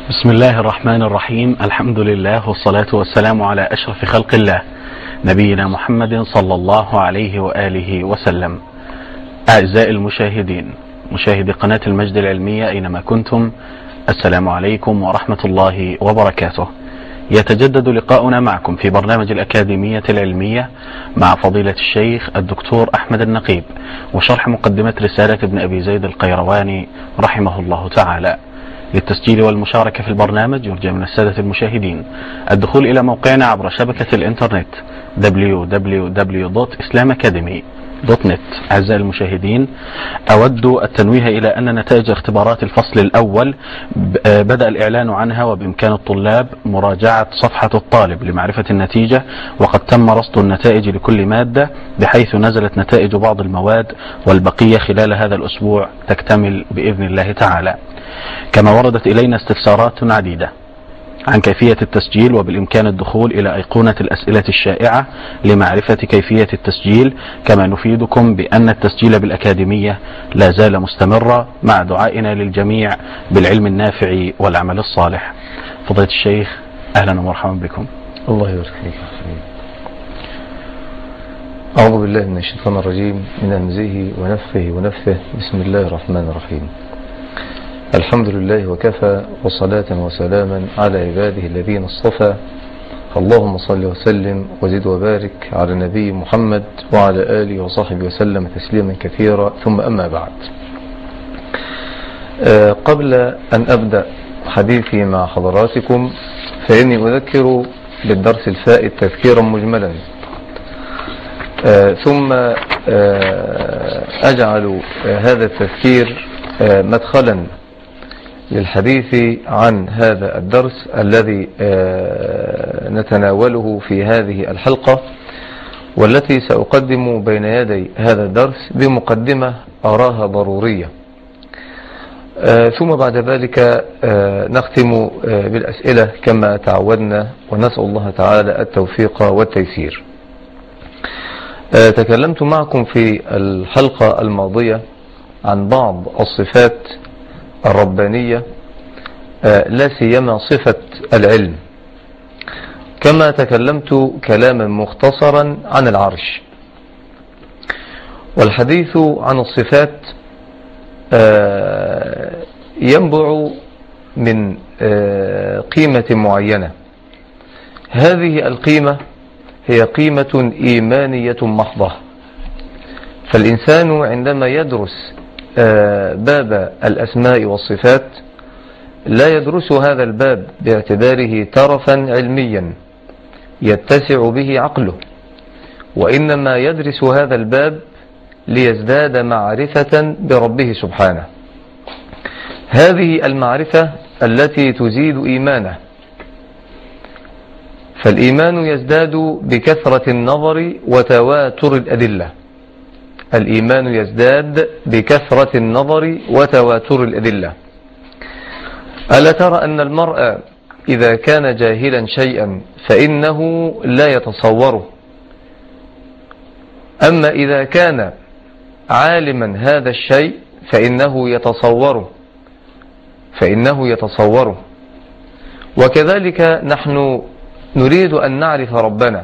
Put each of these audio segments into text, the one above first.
بسم الله الرحمن الرحيم. الحمد لله والصلاة والسلام على أشرف خلق الله نبينا محمد صلى الله عليه وآله وسلم. أعزائي المشاهدين، مشاهدي قناة المجد العلمية أينما كنتم، السلام عليكم ورحمة الله وبركاته. يتجدد لقاؤنا معكم في برنامج الأكاديمية العلمية مع فضيلة الشيخ الدكتور أحمد النقيب، وشرح مقدمة رسالة ابن أبي زيد القيرواني رحمه الله تعالى. للتسجيل والمشاركة في البرنامج يرجى من السادة المشاهدين الدخول إلى موقعنا عبر شبكة الإنترنت www.islamacademy.net. أعزائي المشاهدين، أود التنويه إلى أن نتائج اختبارات الفصل الأول بدأ الإعلان عنها، وبإمكان الطلاب مراجعة صفحة الطالب لمعرفة النتيجة، وقد تم رصد النتائج لكل مادة بحيث نزلت نتائج بعض المواد، والبقية خلال هذا الأسبوع تكتمل بإذن الله تعالى. كما وردت إلينا استفسارات عديدة عن كيفية التسجيل، وبالإمكان الدخول إلى أيقونة الأسئلة الشائعة لمعرفة كيفية التسجيل. كما نفيدكم بأن التسجيل بالأكاديمية لا زال مستمرا، مع دعائنا للجميع بالعلم النافع والعمل الصالح. فضيلة الشيخ، أهلا ومرحبا بكم. الله يبارك فيك. أعوذ بالله من الشيطان الرجيم، من همزه ونفخه ونفثه. بسم الله الرحمن الرحيم. الحمد لله وكفى، وصلاة وسلاما على عباده الذين اصطفى. اللهم صل وسلم وزد وبارك على النبي محمد وعلى آله وصحبه وسلم تسليما كثيرا، ثم أما بعد. قبل أن أبدأ حديثي مع حضراتكم، فإني أذكر بالدرس الفائت تذكيرا مجملا، ثم أجعل هذا التذكير مدخلا للحديث عن هذا الدرس الذي نتناوله في هذه الحلقة، والتي سأقدم بين يدي هذا الدرس بمقدمة أراها ضرورية، ثم بعد ذلك نختم بالأسئلة كما تعودنا، ونسأل الله تعالى التوفيق والتيسير. تكلمت معكم في الحلقة الماضية عن بعض الصفات الربانية، لا سيما صفة العلم، كما تكلمت كلاما مختصرا عن العرش. والحديث عن الصفات ينبع من قيمة معينة. هذه القيمة هي قيمة إيمانية محضة. فالإنسان عندما يدرس باب الأسماء والصفات لا يدرس هذا الباب باعتباره ترفا علميا يتسع به عقله، وإنما يدرس هذا الباب ليزداد معرفة بربه سبحانه. هذه المعرفة التي تزيد إيمانه، فالإيمان يزداد بكثرة النظر وتواتر الأدلة. الإيمان يزداد بكثرة النظر وتواتر الأدلة. ألا ترى أن المرء إذا كان جاهلا شيئا فإنه لا يتصوره، أما إذا كان عالما هذا الشيء فإنه يتصوره. وكذلك نحن نريد أن نعرف ربنا،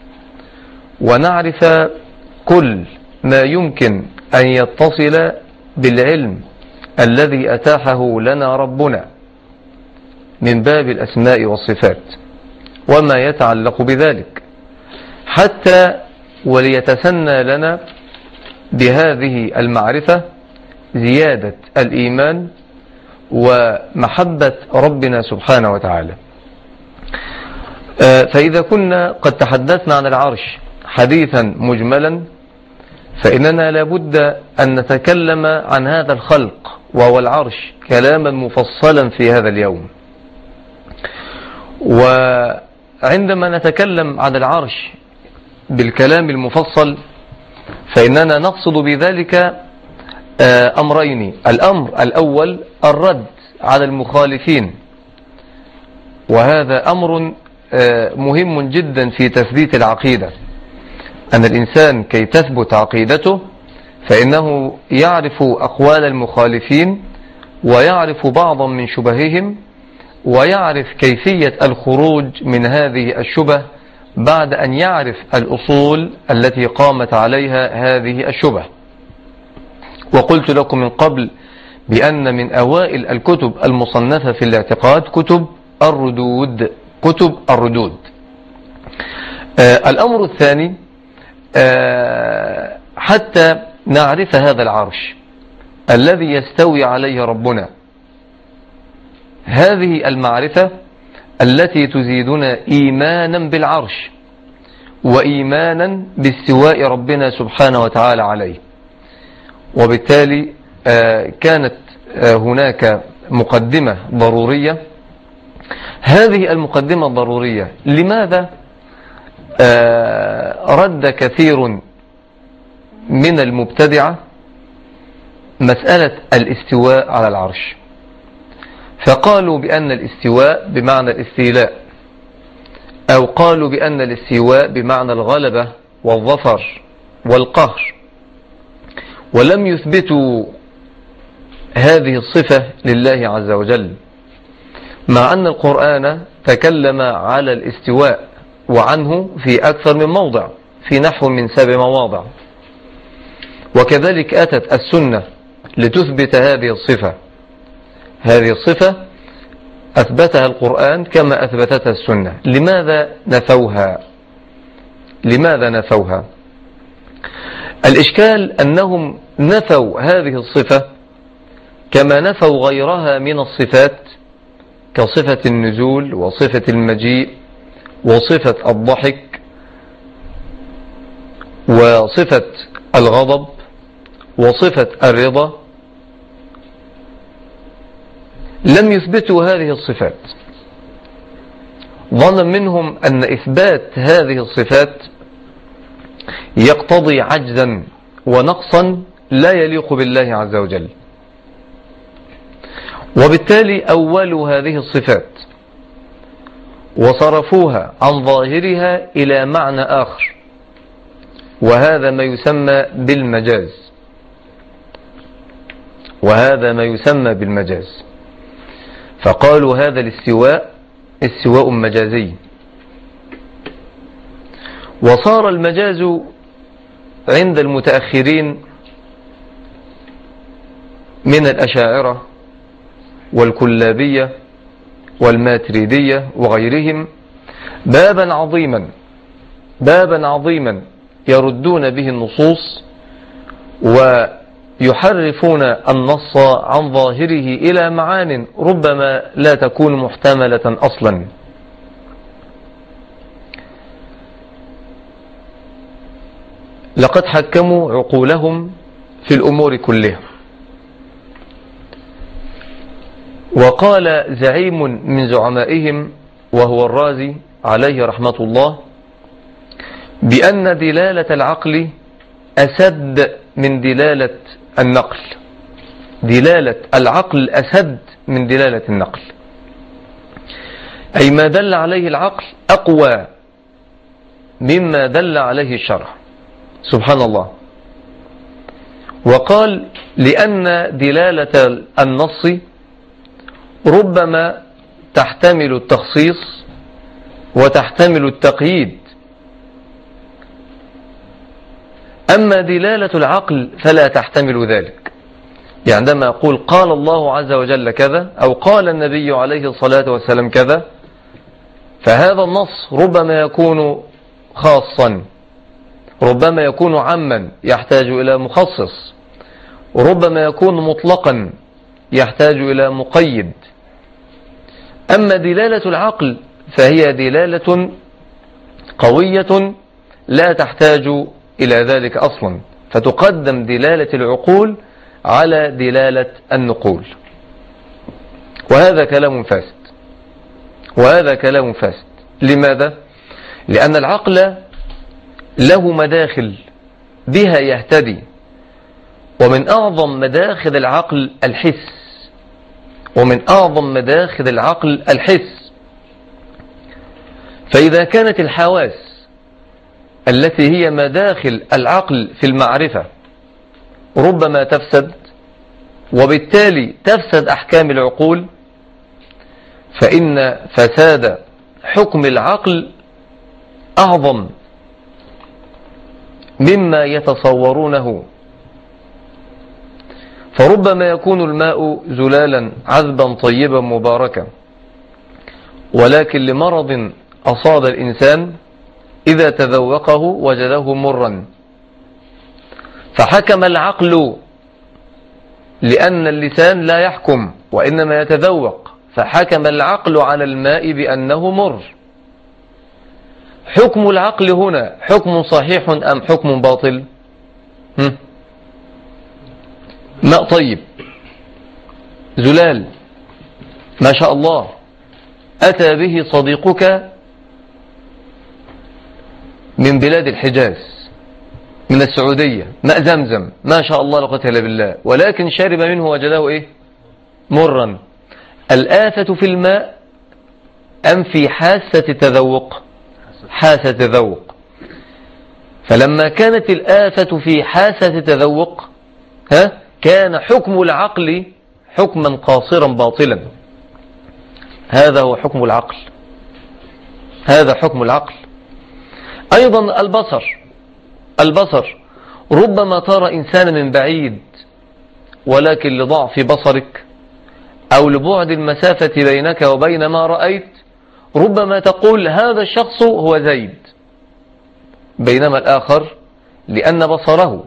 ونعرف كل ما يمكن أن يتصل بالعلم الذي أتاحه لنا ربنا من باب الأسماء والصفات وما يتعلق بذلك، حتى وليتسنى لنا بهذه المعرفة زيادة الإيمان ومحبة ربنا سبحانه وتعالى. فإذا كنا قد تحدثنا عن العرش حديثا مجملا، فإننا لابد أن نتكلم عن هذا الخلق وهو العرش كلاما مفصلا في هذا اليوم. وعندما نتكلم عن العرش بالكلام المفصل فإننا نقصد بذلك أمرين. الأمر الأول الرد على المخالفين، وهذا أمر مهم جدا في تثبيت العقيدة، أن الإنسان كي تثبت عقيدته فإنه يعرف أقوال المخالفين ويعرف بعضا من شبههم ويعرف كيفية الخروج من هذه الشبه بعد أن يعرف الأصول التي قامت عليها هذه الشبه. وقلت لكم من قبل بأن من أوائل الكتب المصنفة في الاعتقاد كتب الردود. الأمر الثاني، حتى نعرف هذا العرش الذي يستوي عليه ربنا، هذه المعرفة التي تزيدنا إيمانا بالعرش وإيمانا باستواء ربنا سبحانه وتعالى عليه. وبالتالي كانت هناك مقدمة ضرورية. هذه المقدمة الضرورية لماذا رد كثير من المبتدعة مسألة الاستواء على العرش؟ فقالوا بأن الاستواء بمعنى الاستيلاء، أو قالوا بأن الاستواء بمعنى الغلبة والظفر والقهر، ولم يثبتوا هذه الصفة لله عز وجل، مع أن القرآن تكلم على الاستواء وعنه في أكثر من موضع، في نحو من 7 مواضع. وكذلك أتت السنة لتثبت هذه الصفة. هذه الصفة أثبتها القرآن كما أثبتتها السنة. لماذا نفوها؟ الإشكال أنهم نفوا هذه الصفة كما نفوا غيرها من الصفات، كصفة النزول وصفة المجيء وصفة الضحك وصفة الغضب وصفة الرضا. لم يثبتوا هذه الصفات، ظنا منهم أن إثبات هذه الصفات يقتضي عجزا ونقصا لا يليق بالله عز وجل، وبالتالي أولوا هذه الصفات وصرفوها عن ظاهرها إلى معنى آخر، وهذا ما يسمى بالمجاز. فقالوا هذا الاستواء استواء مجازي. وصار المجاز عند المتأخرين من الأشاعرة والكلابية والماتريدية وغيرهم بابا عظيما يردون به النصوص ويحرفون النص عن ظاهره إلى معان ربما لا تكون محتملة أصلا. لقد حكموا عقولهم في الأمور كلها. وقال زعيم من زعمائهم وهو الرازي عليه رحمة الله بأن دلالة العقل أسد من دلالة النقل. دلالة العقل أسد من دلالة النقل، أي ما دل عليه العقل أقوى مما دل عليه الشرع. سبحان الله. وقال لأن دلالة النص ربما تحتمل التخصيص وتحتمل التقييد، أما دلالة العقل فلا تحتمل ذلك. يعني عندما يقول قال الله عز وجل كذا أو قال النبي عليه الصلاة والسلام كذا، فهذا النص ربما يكون خاصا، ربما يكون عاما يحتاج إلى مخصص، ربما يكون مطلقا يحتاج إلى مقيد. أما دلالة العقل فهي دلالة قوية لا تحتاج إلى ذلك أصلا، فتقدم دلالة العقول على دلالة النقول. وهذا كلام فاسد. لماذا؟ لأن العقل له مداخل بها يهتدي، ومن أعظم مداخل العقل الحس. فإذا كانت الحواس التي هي مداخل العقل في المعرفة ربما تفسد، وبالتالي تفسد أحكام العقول، فإن فساد حكم العقل أعظم مما يتصورونه. فربما يكون الماء زلالا عذبا طيبا مباركا، ولكن لمرض أصاب الإنسان إذا تذوقه وجده مرا، فحكم العقل لأن اللسان لا يحكم وإنما يتذوق، فحكم العقل على الماء بأنه مر. حكم العقل هنا حكم صحيح أم حكم باطل؟ ماء طيب زلال ما شاء الله، أتى به صديقك من بلاد الحجاز من السعودية، ماء زمزم ما شاء الله لا قوة إلا بالله، ولكن شرب منه وجده إيه؟ مرا. الآفة في الماء أم في حاسة التذوق؟ حاسة التذوق. فلما كانت الآفة في حاسة التذوق كان حكم العقل حكما قاصرا باطلا. هذا هو حكم العقل، هذا حكم العقل. أيضا البصر ربما ترى إنسانا من بعيد، ولكن لضعف بصرك أو لبعد المسافة بينك وبين ما رأيت ربما تقول هذا الشخص هو زيد، بينما الآخر لأن بصره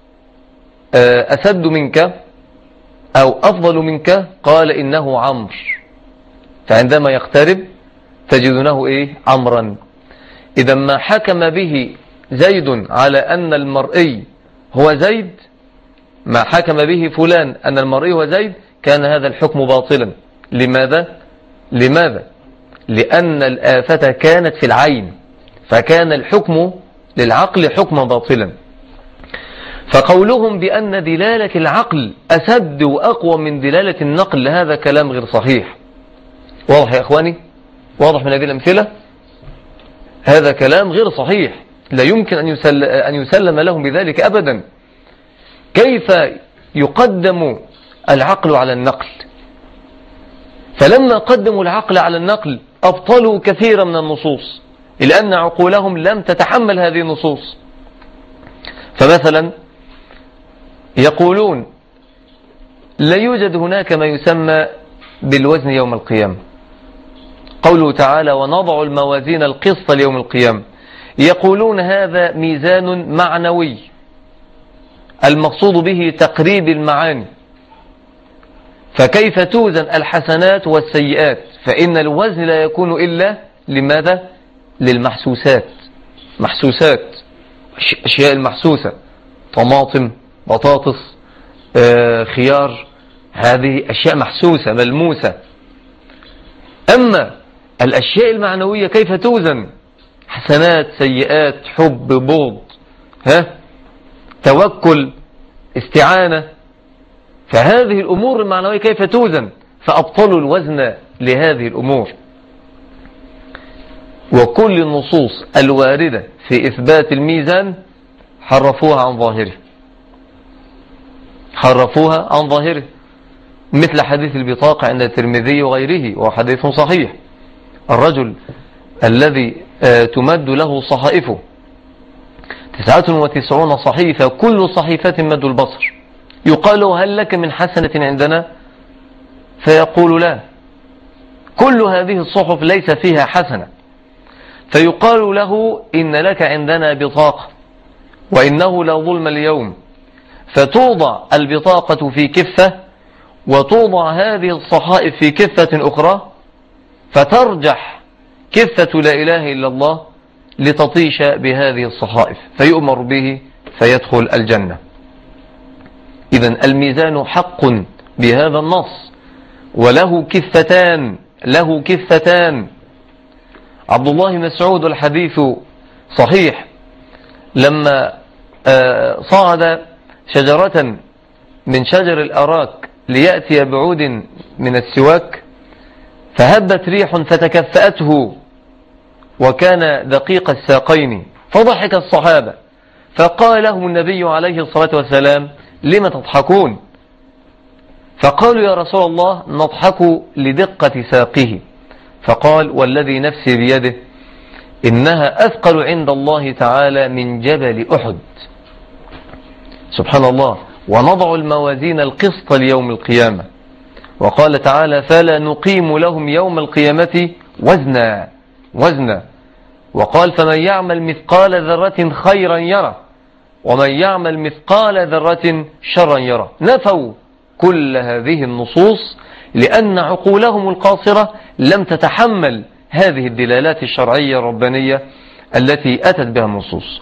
أسد منك أو أفضل منك قال إنه عمرو، فعندما يقترب تجدونه إيه؟ عمرا. إذا ما حكم به زيد على أن المرئي هو زيد، ما حكم به فلان أن المرئي هو زيد، كان هذا الحكم باطلا. لماذا؟ لأن الآفة كانت في العين، فكان الحكم للعقل حكما باطلا. فقولهم بأن دلالة العقل أسد وأقوى من دلالة النقل هذا كلام غير صحيح. واضح يا إخواني؟ واضح من هذه الأمثلة؟ هذا كلام غير صحيح، لا يمكن أن يسلم لهم بذلك أبدا. كيف يقدم العقل على النقل؟ فلما قدموا العقل على النقل أبطلوا كثيرا من النصوص، لأن عقولهم لم تتحمل هذه النصوص. فمثلا يقولون لا يوجد هناك ما يسمى بالوزن يوم القيامة. قوله تعالى ونضع الموازين القسط ليوم القيامة، يقولون هذا ميزان معنوي المقصود به تقريب المعاني، فكيف توزن الحسنات والسيئات؟ فإن الوزن لا يكون إلا لماذا؟ للمحسوسات، محسوسات أشياء المحسوسة، طماطم، بطاطس، خيار، هذه أشياء محسوسة ملموسة. أما الأشياء المعنوية كيف توزن؟ حسنات، سيئات، حب، بغض، توكل، استعانة. فهذه الأمور المعنوية كيف توزن؟ فأبطلوا الوزن لهذه الأمور. وكل النصوص الواردة في إثبات الميزان حرفوها عن ظاهره، حرفوها عن ظاهره، مثل حديث البطاقة عند الترمذي وغيره، وحديث صحيح. الرجل الذي تمد له صحائفه 99 صحيفة، كل صحيفة مد البصر، يقال هل لك من حسنة عندنا؟ فيقول لا، كل هذه الصحف ليس فيها حسنة. فيقال له إن لك عندنا بطاقة وإنه لا ظلم اليوم، فتوضع البطاقة في كفة وتوضع هذه الصحائف في كفة أخرى، فترجح كفة لا إله إلا الله لتطيش بهذه الصحائف، فيؤمر به فيدخل الجنة. إذن الميزان حق بهذا النص، وله كفتان، له كفتان. عبد الله بن مسعود والحديث صحيح، لما صعد شجرة من شجر الأراك ليأتي بعود من السواك، فهبت ريح فتكفأته وكان دقيق الساقين، فضحك الصحابة، فقال لهم النبي عليه الصلاة والسلام لم تضحكون؟ فقالوا يا رسول الله نضحك لدقة ساقه، فقال والذي نفسي بيده إنها أثقل عند الله تعالى من جبل أحد. سبحان الله. ونضع الموازين القسط ليوم القيامة. وقال تعالى فلا نقيم لهم يوم القيامة وزنا. وقال فمن يعمل مثقال ذرة خيرا يره ومن يعمل مثقال ذرة شرا يره. نفوا كل هذه النصوص لأن عقولهم القاصرة لم تتحمل هذه الدلالات الشرعية الربانية التي أتت بها النصوص.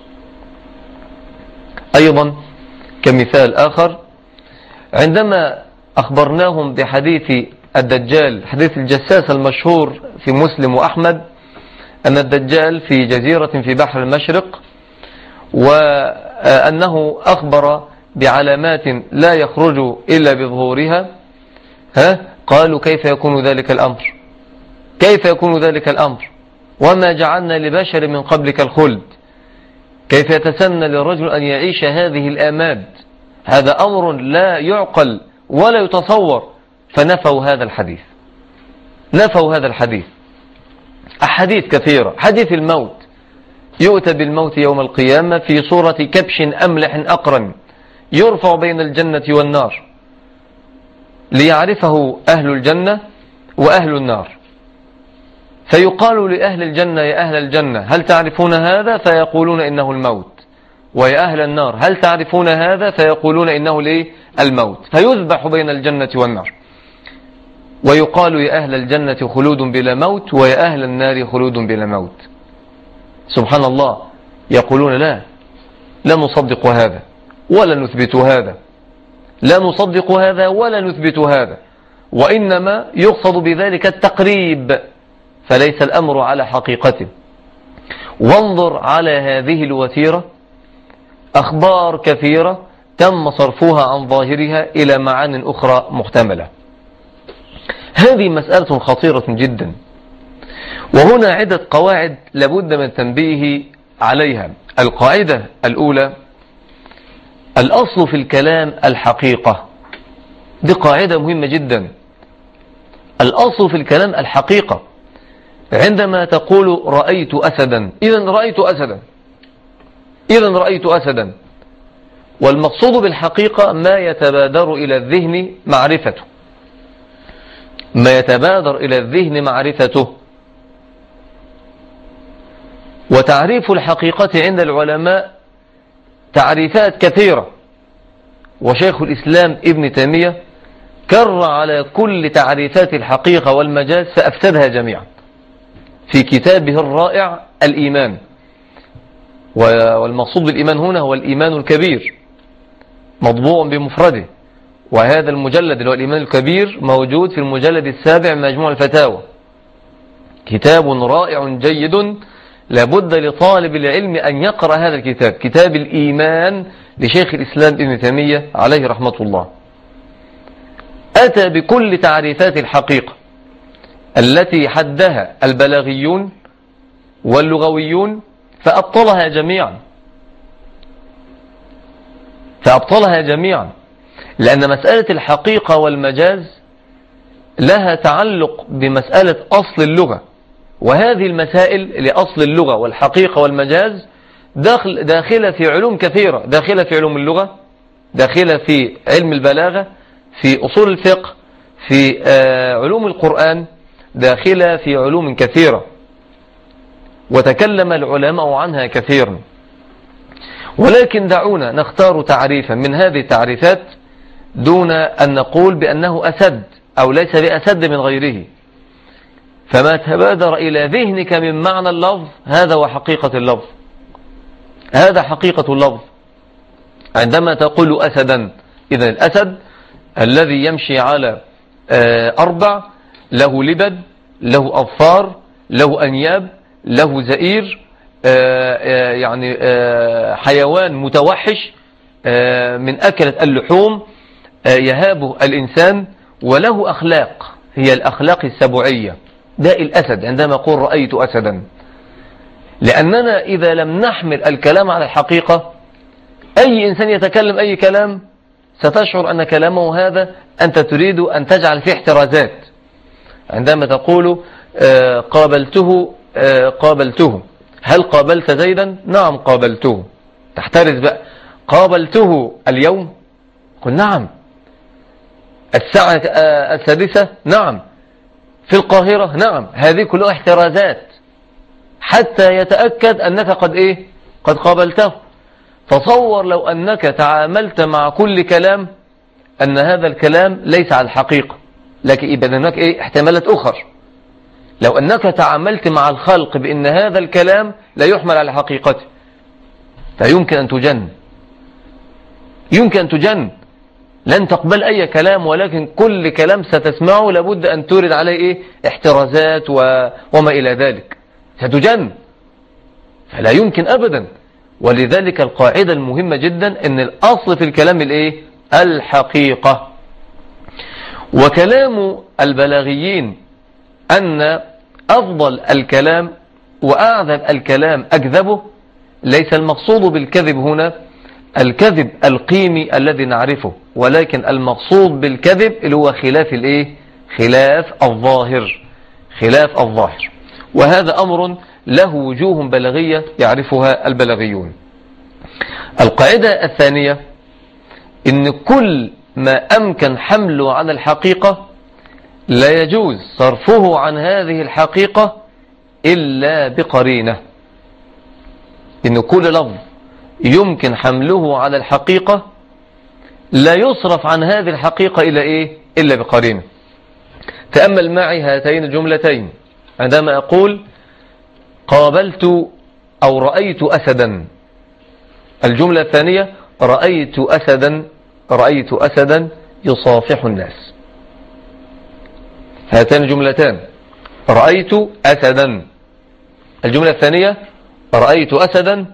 أيضا كمثال آخر، عندما أخبرناهم بحديث الدجال، حديث الجساس المشهور في مسلم وأحمد، أن الدجال في جزيرة في بحر المشرق، وأنه أخبر بعلامات لا يخرج إلا بظهورها. قالوا كيف يكون ذلك الأمر؟ كيف يكون ذلك الأمر وما جعلنا لبشر من قبلك الخلد؟ كيف يتسنى للرجل أن يعيش هذه الآماد؟ هذا أمر لا يعقل ولا يتصور. فنفوا هذا الحديث، نفوا هذا الحديث. أحاديث كثيرة. حديث الموت، يؤتى بالموت يوم القيامة في صورة كبش أملح أقرن يرفع بين الجنة والنار ليعرفه أهل الجنة وأهل النار، فيقال لأهل الجنة يا أهل الجنة هل تعرفون هذا؟ فيقولون إنه الموت. ويا أهل النار هل تعرفون هذا؟ فيقولون إنه الموت. فيذبح بين الجنة والنار، ويقال يا أهل الجنة خلود بلا موت ويا أهل النار خلود بلا موت. سبحان الله. يقولون لا نصدق هذا ولا نثبت هذا، لا نصدق هذا ولا نثبت هذا، وإنما يقصد بذلك التقريب، فليس الأمر على حقيقته. وانظر على هذه الوتيرة، أخبار كثيرة تم صرفها عن ظاهرها إلى معان أخرى محتملة. هذه مسألة خطيرة جدا، وهنا عدة قواعد لابد من التنبيه عليها. القاعدة الأولى: الأصل في الكلام الحقيقة. دي قاعدة مهمة جدا. الأصل في الكلام الحقيقة. عندما تقول رأيت أسدا، إذن رأيت أسدا، إذن رأيت أسدا. والمقصود بالحقيقة ما يتبادر إلى الذهن معرفته، ما يتبادر إلى الذهن معرفته. وتعريف الحقيقة عند العلماء تعريفات كثيرة، وشيخ الإسلام ابن تيمية كر على كل تعريفات الحقيقة والمجاز فأفسدها جميعا في كتابه الرائع الإيمان. والمقصود بالإيمان هنا هو الإيمان الكبير، مطبوع بمفرده، وهذا المجلد اللي هو الإيمان الكبير موجود في المجلد السابع من مجموع الفتاوى. كتاب رائع جيد، لابد لطالب العلم أن يقرأ هذا الكتاب، كتاب الإيمان لشيخ الإسلام ابن تيمية عليه رحمة الله. أتى بكل تعريفات الحقيقة التي حدها البلاغيون واللغويون فأبطلها جميعا، فأبطلها جميعا، لأن مسألة الحقيقة والمجاز لها تعلق بمسألة أصل اللغة، وهذه المسائل لأصل اللغة والحقيقة والمجاز داخلة في علوم كثيرة، داخلة في علوم اللغة، داخلة في علم البلاغة، في أصول الفقه، في علوم القرآن، داخلة في علوم كثيرة، وتكلم العلماء عنها كثيرا. ولكن دعونا نختار تعريفا من هذه التعريفات دون أن نقول بأنه أسد أو ليس بأسد من غيره. فما تبادر إلى ذهنك من معنى اللفظ هذا وحقيقة اللفظ، هذا حقيقة اللفظ. عندما تقول أسدا، إذن الأسد الذي يمشي على أربع، له لبد، له أظفار، له أنياب، له زئير، يعني حيوان متوحش من أكلة اللحوم، يهابه الإنسان، وله أخلاق، هي الأخلاق السبعية. ده الأسد عندما أقول رأيت أسدا. لأننا إذا لم نحمل الكلام على الحقيقة، أي إنسان يتكلم أي كلام ستشعر أن كلامه هذا أنت تريد أن تجعل فيه احترازات. عندما تقول قابلته. هل قابلت زيدا؟ نعم قابلته. تحترز بقى، قابلته اليوم؟ قل نعم. الساعة 6؟ نعم. في القاهرة؟ نعم. هذه كلها احترازات حتى يتأكد أنك قد قابلته. تصور لو أنك تعاملت مع كل كلام أن هذا الكلام ليس على الحقيقة، لكن يبقى هناك احتمالات أخر. لو أنك تعاملت مع الخلق بأن هذا الكلام لا يحمل على حقيقته، فيمكن أن تجن، يمكن أن تجن. لن تقبل أي كلام، ولكن كل كلام ستسمعه لابد أن تورد عليه احترازات وما إلى ذلك، ستجن، فلا يمكن أبدا. ولذلك القاعدة المهمة جدا أن الأصل في الكلام الحقيقة. وكلام البلاغيين أن أفضل الكلام وأعذب الكلام أكذبه، ليس المقصود بالكذب هنا الكذب القيمي الذي نعرفه، ولكن المقصود بالكذب اللي هو خلاف الظاهر. وهذا أمر له وجوه بلاغية يعرفها البلاغيون. القاعدة الثانية إن كل ما أمكن حمله على الحقيقة لا يجوز صرفه عن هذه الحقيقة إلا بقرينة. إن كل لفظ يمكن حمله على الحقيقة لا يصرف عن هذه الحقيقة إلا بقرينة. تأمل معي هاتين الجملتين عندما أقول قابلت أو رأيت أسدا. الجملة الثانية رأيت أسدا يصافح الناس. هاتان الجملتان رأيت أسدا. الجملة الثانية رأيت أسدا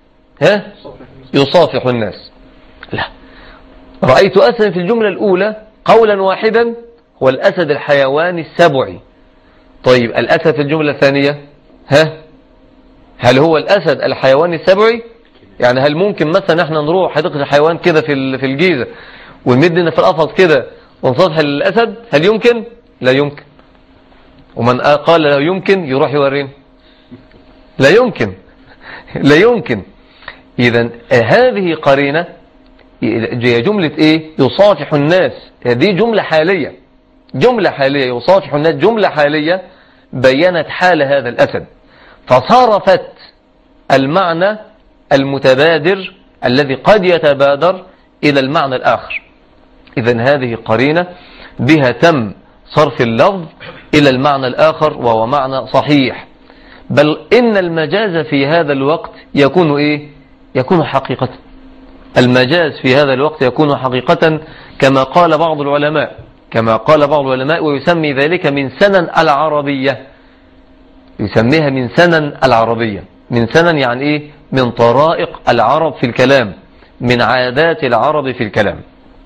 يصافح الناس. لا، رأيت أسدا في الجملة الأولى قولا واحدا هو الأسد الحيوان السبعي. طيب الأسد في الجملة الثانية هل هو الأسد الحيوان السبعي؟ يعني هل ممكن مثلا احنا نروح حديقة الحيوان كده في الجيزة ونمدنا في القفص كده ونصافح الأسد؟ هل يمكن؟ لا يمكن. ومن قال لا يمكن يروح يورين. لا يمكن. إذا هذه قرينة. جملة يصافح الناس، هذه جملة حالية يصافح الناس، جملة حالية بيّنت حال هذا الأسد، فصرفت المعنى المتبادر الذي قد يتبادر إلى المعنى الآخر. إذن هذه قرينة بها تم صرف اللفظ إلى المعنى الآخر، وهو معنى صحيح. بل إن المجاز في هذا الوقت يكون حقيقة. المجاز في هذا الوقت يكون حقيقة كما قال بعض العلماء ويسمي ذلك من سنن العربية. يسميها من سنن العربية. من سنن يعني من طرائق العرب في الكلام، من عادات العرب في الكلام.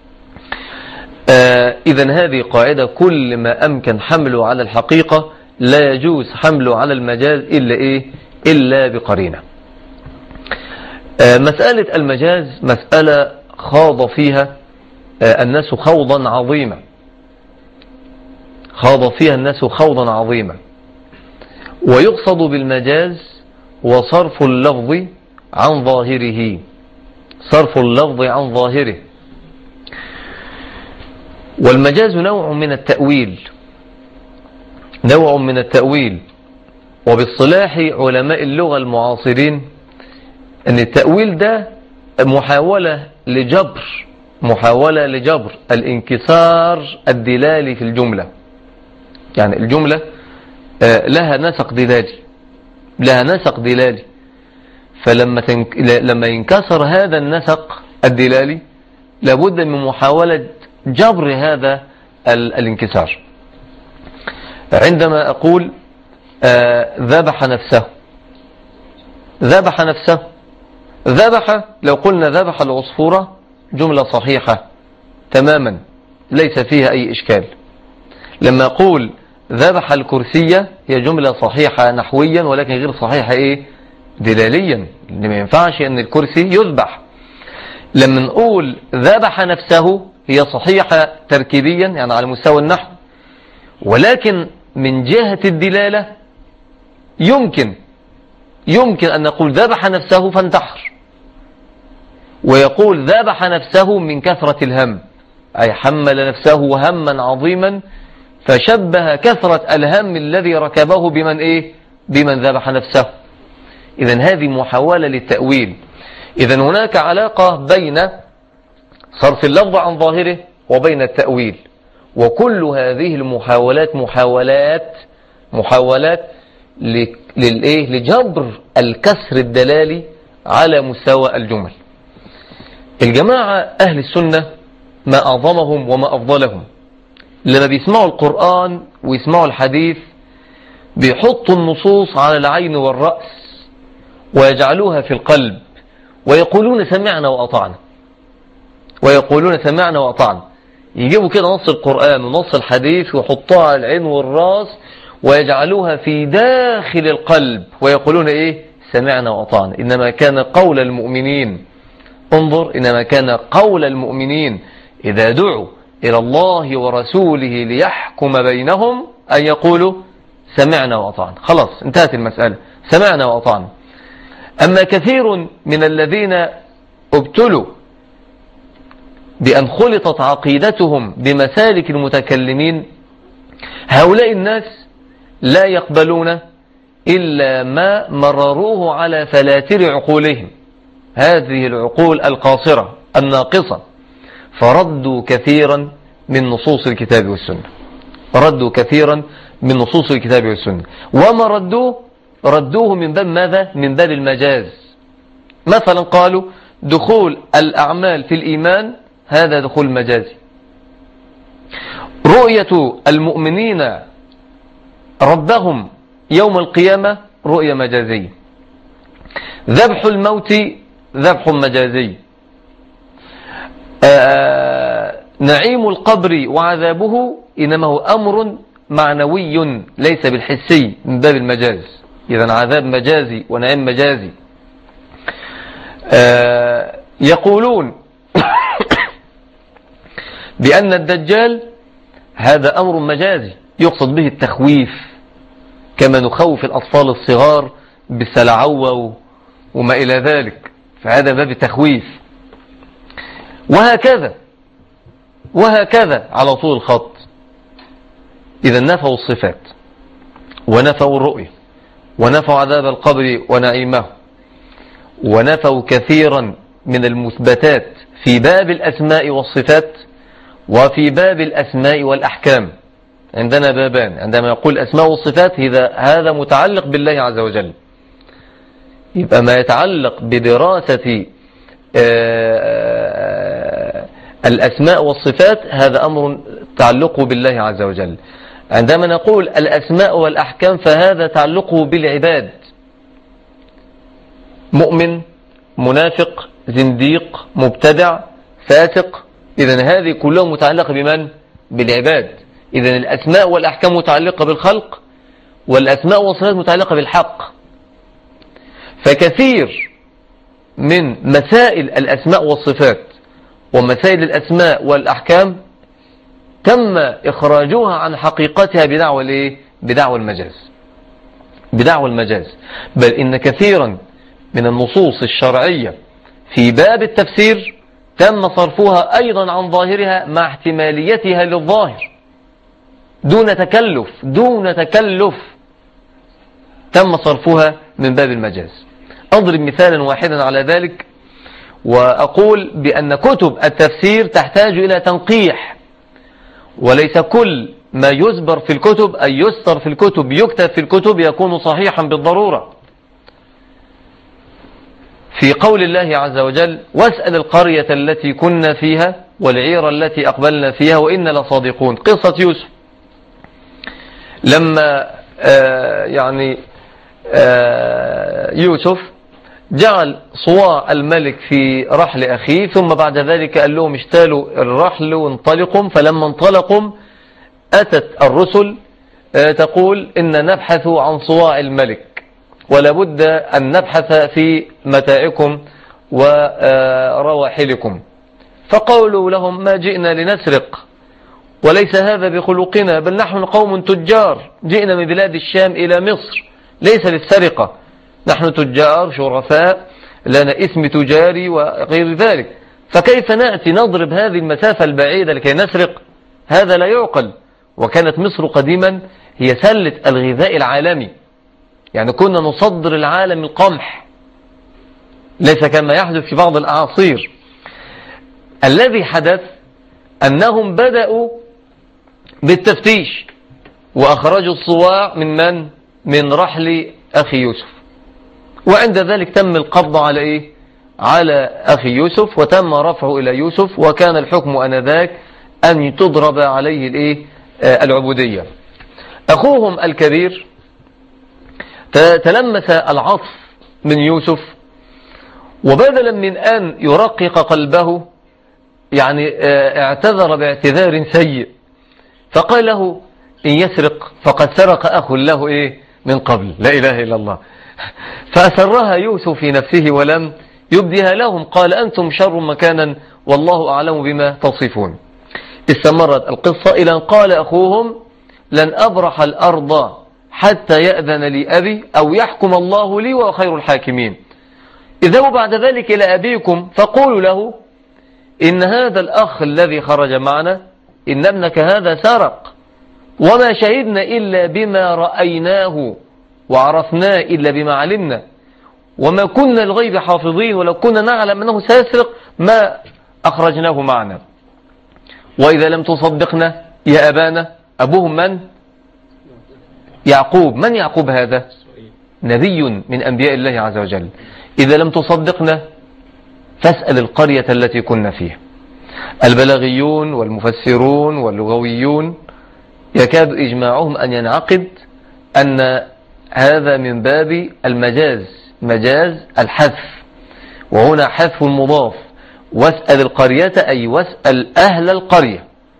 إذن هذه قاعدة، كل ما أمكن حمله على الحقيقة لا يجوز حمله على المجاز إلا بقرينة. مسألة المجاز مسألة خاض فيها الناس خوضا عظيما. ويقصد بالمجاز وصرف اللفظ عن ظاهره. والمجاز نوع من التأويل. وباصطلاح علماء اللغة المعاصرين أن التأويل ده محاولة لجبر الانكسار الدلالي في الجملة. يعني الجملة لها نسق دلالي، فلما ينكسر هذا النسق الدلالي لابد من محاولة جبر هذا الانكسار. عندما أقول ذبح نفسه، لو قلنا ذبح العصفورة جملة صحيحة تماما ليس فيها أي إشكال. لما أقول ذبح الكرسية هي جملة صحيحة نحويا ولكن غير صحيحة دلاليا، لأن ما ينفعش أن الكرسي يذبح. لما نقول ذبح نفسه هي صحيحة تركيبيا يعني على مستوى النحو، ولكن من جهة الدلالة يمكن أن نقول ذبح نفسه فانتحر، ويقول ذبح نفسه من كثرة الهم، أي حمل نفسه هما عظيما فشبه كثرة الهم الذي ركبه بمن ذبح نفسه. إذن هذه محاولة للتأويل. إذن هناك علاقة بين صرف اللفظ عن ظاهره وبين التأويل، وكل هذه المحاولات محاولات لجبر الكسر الدلالي على مستوى الجمل. الجماعة أهل السنة ما أعظمهم وما أفضلهم، لما بيسمعوا القرآن ويسمعوا الحديث بيحطوا النصوص على العين والرأس ويجعلوها في القلب ويقولون سمعنا وأطعنا. يجيبوا كده نص القرآن ونص الحديث ويحطوها على العين والرأس ويجعلوها في داخل القلب ويقولون سمعنا وأطعنا. إنما كان قول المؤمنين، إنما كان قول المؤمنين إذا دعوا إلى الله ورسوله ليحكم بينهم أن يقولوا سمعنا وأطعنا. خلاص انتهت المسألة، سمعنا وأطعنا. أما كثير من الذين ابتلوا بأن خلطت عقيدتهم بمسالك المتكلمين، هؤلاء الناس لا يقبلون إلا ما مرروه على فلاتر عقولهم، هذه العقول القاصرة الناقصة، فردوا كثيرا من نصوص الكتاب والسنة. وما ردوه من باب ماذا؟ من باب المجاز. مثلا قالوا دخول الأعمال في الإيمان هذا دخول مجازي، رؤية المؤمنين ربهم يوم القيامة رؤية مجازية، ذبح الموت ذبح مجازي، نعيم القبر وعذابه إنما هو أمر معنوي ليس بالحسي من باب المجاز. إذن عذاب مجازي ونعيم مجازي. يقولون بأن الدجال هذا أمر مجازي يقصد به التخويف، كما نخوف الأطفال الصغار بالسلعوة وما إلى ذلك، فهذا باب التخويف. وهكذا على طول الخط. إذا نفوا الصفات ونفوا الرؤية ونفوا عذاب القبر ونعيمه، ونفوا كثيرا من المثبتات في باب الأسماء والصفات وفي باب الأسماء والأحكام. عندنا بابان، عندما يقول الأسماء والصفات هذا متعلق بالله عز وجل، يبقى ما يتعلق بدراسة الأسماء والصفات هذا أمر تعلقه بالله عز وجل. عندما نقول الأسماء والأحكام فهذا تعلقه بالعباد، مؤمن، منافق، زنديق، مبتدع، فاسق. إذن هذه كلها متعلقة بمن؟ بالعباد. إذن الأسماء والأحكام متعلقة بالخلق، والأسماء والصفات متعلقة بالحق. فكثير من مسائل الأسماء والصفات ومسائل الأسماء والأحكام تم إخراجها عن حقيقتها بدعوى المجاز. بل إن كثيرا من النصوص الشرعية في باب التفسير تم صرفها أيضا عن ظاهرها مع احتماليتها للظاهر دون تكلف تم صرفها من باب المجاز. أضرب مثالا واحدا على ذلك وأقول بأن كتب التفسير تحتاج إلى تنقيح، وليس كل ما يزبر في الكتب أي يستر في الكتب يكتب في الكتب يكون صحيحا بالضرورة. في قول الله عز وجل واسأل القرية التي كنا فيها والعير التي أقبلنا فيها وإنا لصادقون، قصة يوسف لما يوسف جعل صواع الملك في رحل أخيه، ثم بعد ذلك قال لهم اشتالوا الرحل وانطلقوا. فلما انطلقوا أتت الرسل تقول إن نبحث عن صواع الملك ولا بد أن نبحث في متاعكم ورواحلكم. فقالوا لهم ما جئنا لنسرق وليس هذا بخلقنا، بل نحن قوم تجار جئنا من بلاد الشام إلى مصر، ليس للسرقة، نحن تجار شرفاء لنا اسم تجاري وغير ذلك، فكيف نأتي نضرب هذه المسافة البعيدة لكي نسرق؟ هذا لا يعقل. وكانت مصر قديما هي سلة الغذاء العالمي، يعني كنا نصدر العالم القمح، ليس كما يحدث في بعض الأعاصير. الذي حدث أنهم بدأوا بالتفتيش وأخرجوا الصواع من رحل أخي يوسف، وعند ذلك تم القبض على إيه؟ على أخي يوسف، وتم رفعه إلى يوسف، وكان الحكم أنذاك أن تضرب عليه الإيه؟ العبودية. أخوهم الكبير تلمس العطف من يوسف، وبدلا من أن يرقق قلبه يعني اعتذر باعتذار سيء، فقال له إن يسرق فقد سرق أخ له إيه من قبل. لا إله إلا الله. فأسرها يوسف في نفسه ولم يبدها لهم، قال أنتم شر مكانا والله أعلم بما تصفون. استمرت القصة إلى أن قال أخوهم لن أبرح الأرض حتى يأذن لي أبي أو يحكم الله لي وخير الحاكمين. اذهبوا بعد ذلك إلى أبيكم فقولوا له إن هذا الأخ الذي خرج معنا إن ابنك هذا سرق، وما شهدنا إلا بما رأيناه وعرفناه إلا بما علمنا، وما كنا الغيب حافظين، ولو كنا نعلم أنه سيسرق ما أخرجناه معنا. وإذا لم تصدقنا يا أبانا، أبوهم من؟ يعقوب. من يعقوب هذا؟ نبي من أنبياء الله عز وجل. إذا لم تصدقنا فاسأل القرية التي كنا فيها. البلاغيون والمفسرون واللغويون يكاد إجماعهم أن ينعقد أن هذا من باب المجاز، مجاز الحذف، وهنا حذف مضاف. واسأل القرية أي واسأل أهل القرية،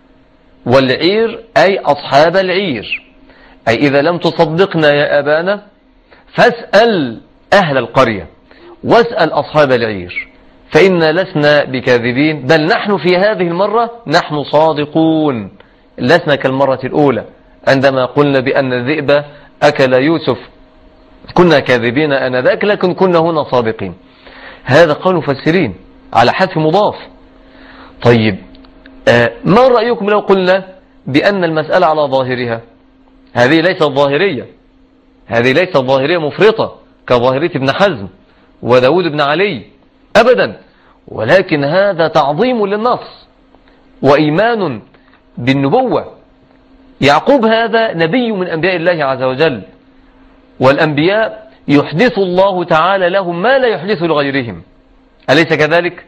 والعير أي أصحاب العير، أي إذا لم تصدقنا يا أبانا فاسأل أهل القرية واسأل أصحاب العير، فإنا لسنا بكاذبين، بل نحن في هذه المرة نحن صادقون، لسنا كالمرة الأولى عندما قلنا بأن الذئب أكل يوسف، كنا كاذبين آنذاك لكن كنا هنا صادقين. هذا قول مفسرين على حذف مضاف. طيب ما رأيكم لو قلنا بأن المسألة على ظاهرها؟ هذه ليست ظاهرية، هذه ليست ظاهرية مفرطة كظاهرية ابن حزم وداود بن علي أبدا، ولكن هذا تعظيم للنص وإيمان بالنبوة. يعقوب هذا نبي من أنبياء الله عز وجل، والأنبياء يحدث الله تعالى لهم ما لا يحدث لغيرهم، أليس كذلك؟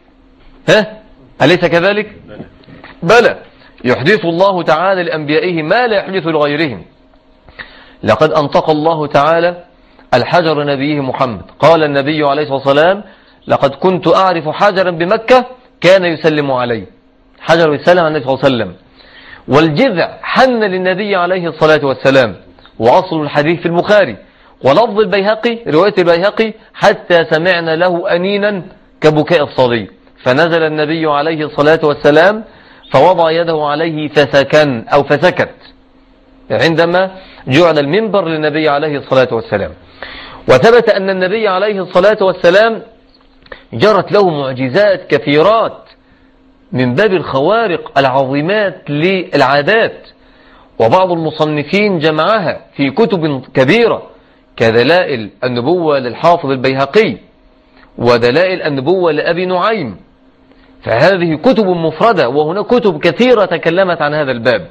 أليس كذلك؟ بلى، يحدث الله تعالى لأنبيائه ما لا يحدث لغيرهم. لقد أنطق الله تعالى الحجر نبيه محمد، قال النبي عليه الصلاة والسلام لقد كنت أعرف حجرا بمكة كان يسلم علي، حجر يسلم على النبي صلى الله عليه وسلم. والجذع حن للنبي عليه الصلاة والسلام، وأصل الحديث في البخاري، ولفظ البيهقي رواية البيهقي حتى سمعنا له أنينا كبكاء الصبي، فنزل النبي عليه الصلاة والسلام فوضع يده عليه فسكن أو فسكت عندما جعل المنبر للنبي عليه الصلاة والسلام. وثبت أن النبي عليه الصلاة والسلام جرت له معجزات كثيرات من باب الخوارق العظيمات للعادات، وبعض المصنفين جمعها في كتب كبيرة كدلائل النبوة للحافظ البيهقي ودلائل النبوة لأبي نعيم، فهذه كتب مفردة، وهنا كتب كثيرة تكلمت عن هذا الباب.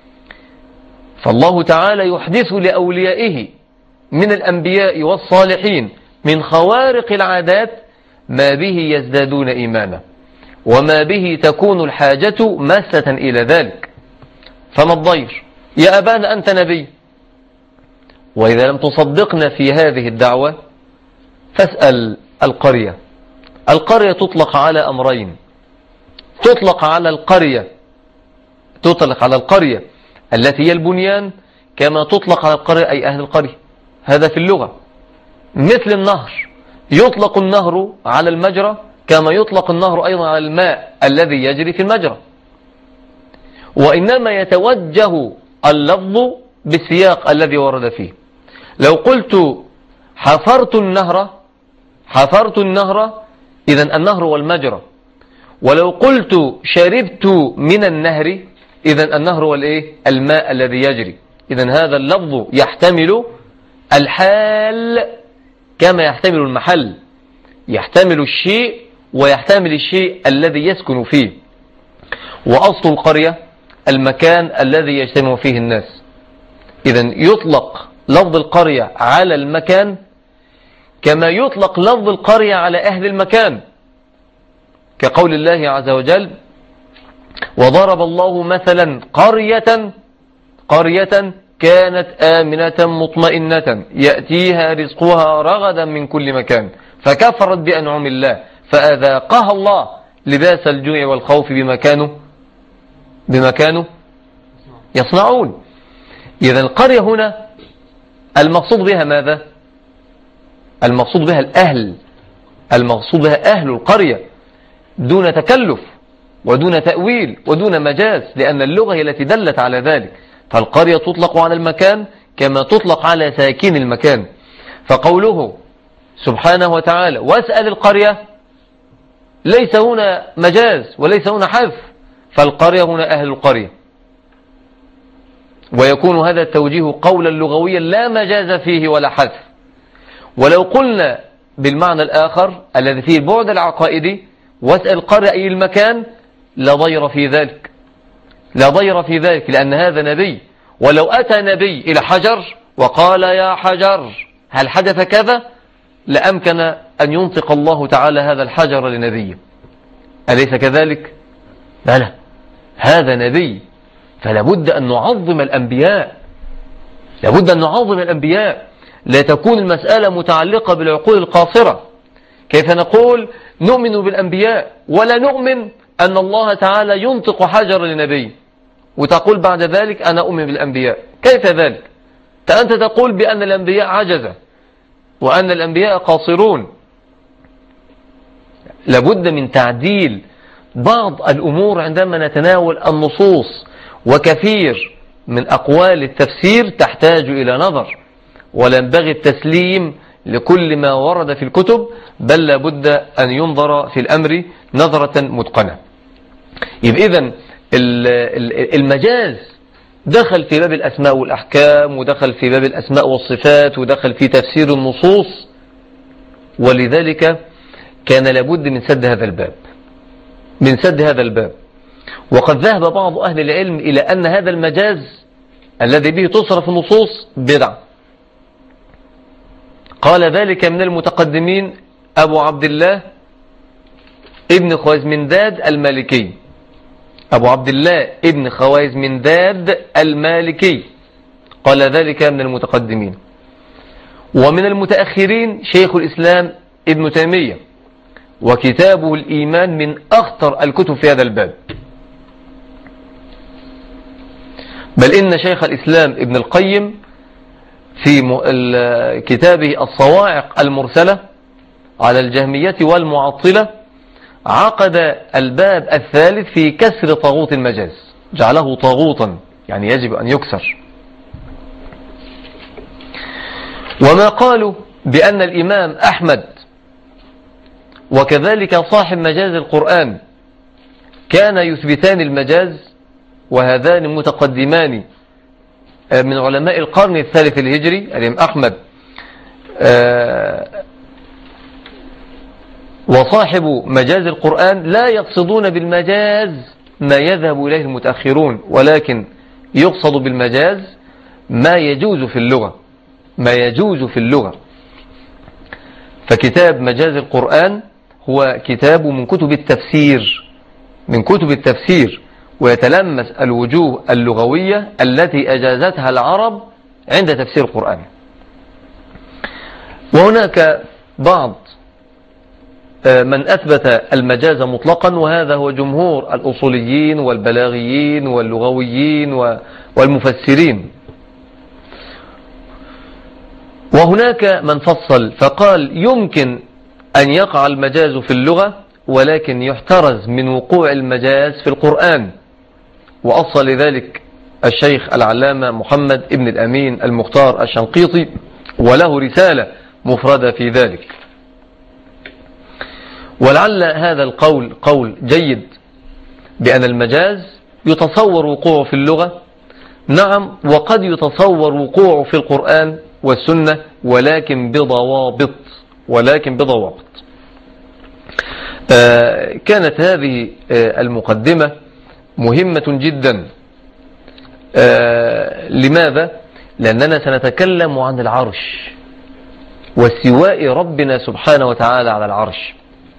فالله تعالى يحدث لأوليائه من الأنبياء والصالحين من خوارق العادات ما به يزدادون إيمانا، وما به تكون الحاجة ماسة إلى ذلك. فما الضير؟ يا أبانا أنت نبي، وإذا لم تصدقنا في هذه الدعوة فاسأل القرية. القرية تطلق على أمرين، تطلق على القرية التي هي البنيان، كما تطلق على القرية أي أهل القرية، هذا في اللغة. مثل النهر، يطلق النهر على المجرى كما يطلق النهر أيضا على الماء الذي يجري في المجرى. وإنما يتوجه اللفظ بالسياق الذي ورد فيه. لو قلت حفرت النهر إذن النهر والمجرى، ولو قلت شربت من النهر إذن النهر والإيه؟ الماء الذي يجري. إذن هذا اللفظ يحتمل الحال كما يحتمل المحل، يحتمل الشيء ويحتمل الشيء الذي يسكن فيه. وأصل القرية المكان الذي يجتمع فيه الناس. إذن يطلق لفظ القرية على المكان كما يطلق لفظ القرية على أهل المكان، كقول الله عز وجل: وضرب الله مثلا قرية كانت آمنة مطمئنة يأتيها رزقها رغدا من كل مكان فكفرت بأنعم الله فأذاقها الله لباس الجوع والخوف بما كانوا يصنعون. إذا القرية هنا المقصود بها ماذا؟ المقصود بها الأهل، المقصود بها أهل القرية دون تكلف ودون تأويل ودون مجاز، لأن اللغة هي التي دلت على ذلك. فالقرية تطلق على المكان كما تطلق على ساكن المكان. فقوله سبحانه وتعالى واسأل القرية ليس هنا مجاز وليس هنا حذف، فالقرية هنا أهل القرية، ويكون هذا التوجيه قولا لغويا لا مجاز فيه ولا حذف. ولو قلنا بالمعنى الآخر الذي فيه البعد العقائدي واسأل القرية أي المكان، لا ضير في ذلك، لا ضير في ذلك، لأن هذا نبي. ولو أتى نبي إلى حجر وقال يا حجر هل حدث كذا، لأمكن أن ينطق الله تعالى هذا الحجر لنبيه، أليس كذلك؟ بلى، هذا نبي، فلابد أن نعظم الأنبياء، لابد أن نعظم الأنبياء، لا تكون المسألة متعلقة بالعقول القاصرة. كيف نقول نؤمن بالأنبياء ولا نؤمن أن الله تعالى ينطق حجر لنبي، وتقول بعد ذلك أنا أؤمن بالأنبياء؟ كيف ذلك؟ أنت تقول بأن الأنبياء عجزة وأن الأنبياء قاصرون. لابد من تعديل بعض الأمور عندما نتناول النصوص، وكثير من أقوال التفسير تحتاج إلى نظر، ولا ينبغي التسليم لكل ما ورد في الكتب، بل لابد أن ينظر في الأمر نظرة متقنة. إذن المجاز دخل في باب الأسماء والأحكام، ودخل في باب الأسماء والصفات، ودخل في تفسير النصوص، ولذلك كان لابد من سد هذا الباب. وقد ذهب بعض أهل العلم إلى أن هذا المجاز الذي به تصرف النصوص بدعة. قال ذلك من المتقدمين أبو عبد الله ابن خويزمنداد المالكي، أبو عبد الله ابن خويزمنداد المالكي قال ذلك من المتقدمين. ومن المتأخرين شيخ الإسلام ابن تيمية، وكتابه الإيمان من أخطر الكتب في هذا الباب. بل إن شيخ الإسلام ابن القيم في كتابه الصواعق المرسلة على الجهمية والمعطلة عقد الباب الثالث في كسر طاغوت المجاز، جعله طاغوتا يعني يجب أن يكسر. وما قالوا بأن الإمام أحمد وكذلك صاحب مجاز القرآن كان يثبتان المجاز، وهذان متقدمان من علماء القرن الثالث الهجري، الإمام أحمد وصاحب مجاز القرآن لا يقصدون بالمجاز ما يذهب إليه المتأخرون، ولكن يقصد بالمجاز ما يجوز في اللغة. فكتاب مجاز القرآن هو كتاب من كتب التفسير، ويتلمس الوجوه اللغوية التي أجازتها العرب عند تفسير القرآن. وهناك بعض من أثبت المجاز مطلقا، وهذا هو جمهور الأصوليين والبلاغيين واللغويين والمفسرين. وهناك من فصل فقال يمكن أن يقع المجاز في اللغة، ولكن يحترز من وقوع المجاز في القرآن، وأصل لذلك الشيخ العلامة محمد ابن الأمين المختار الشنقيطي، وله رسالة مفردة في ذلك. ولعل هذا القول قول جيد بأن المجاز يتصور وقوعه في اللغة، نعم، وقد يتصور وقوعه في القرآن والسنة، ولكن بضوابط. كانت هذه المقدمة مهمة جدا. لماذا؟ لأننا سنتكلم عن العرش واستواء ربنا سبحانه وتعالى على العرش.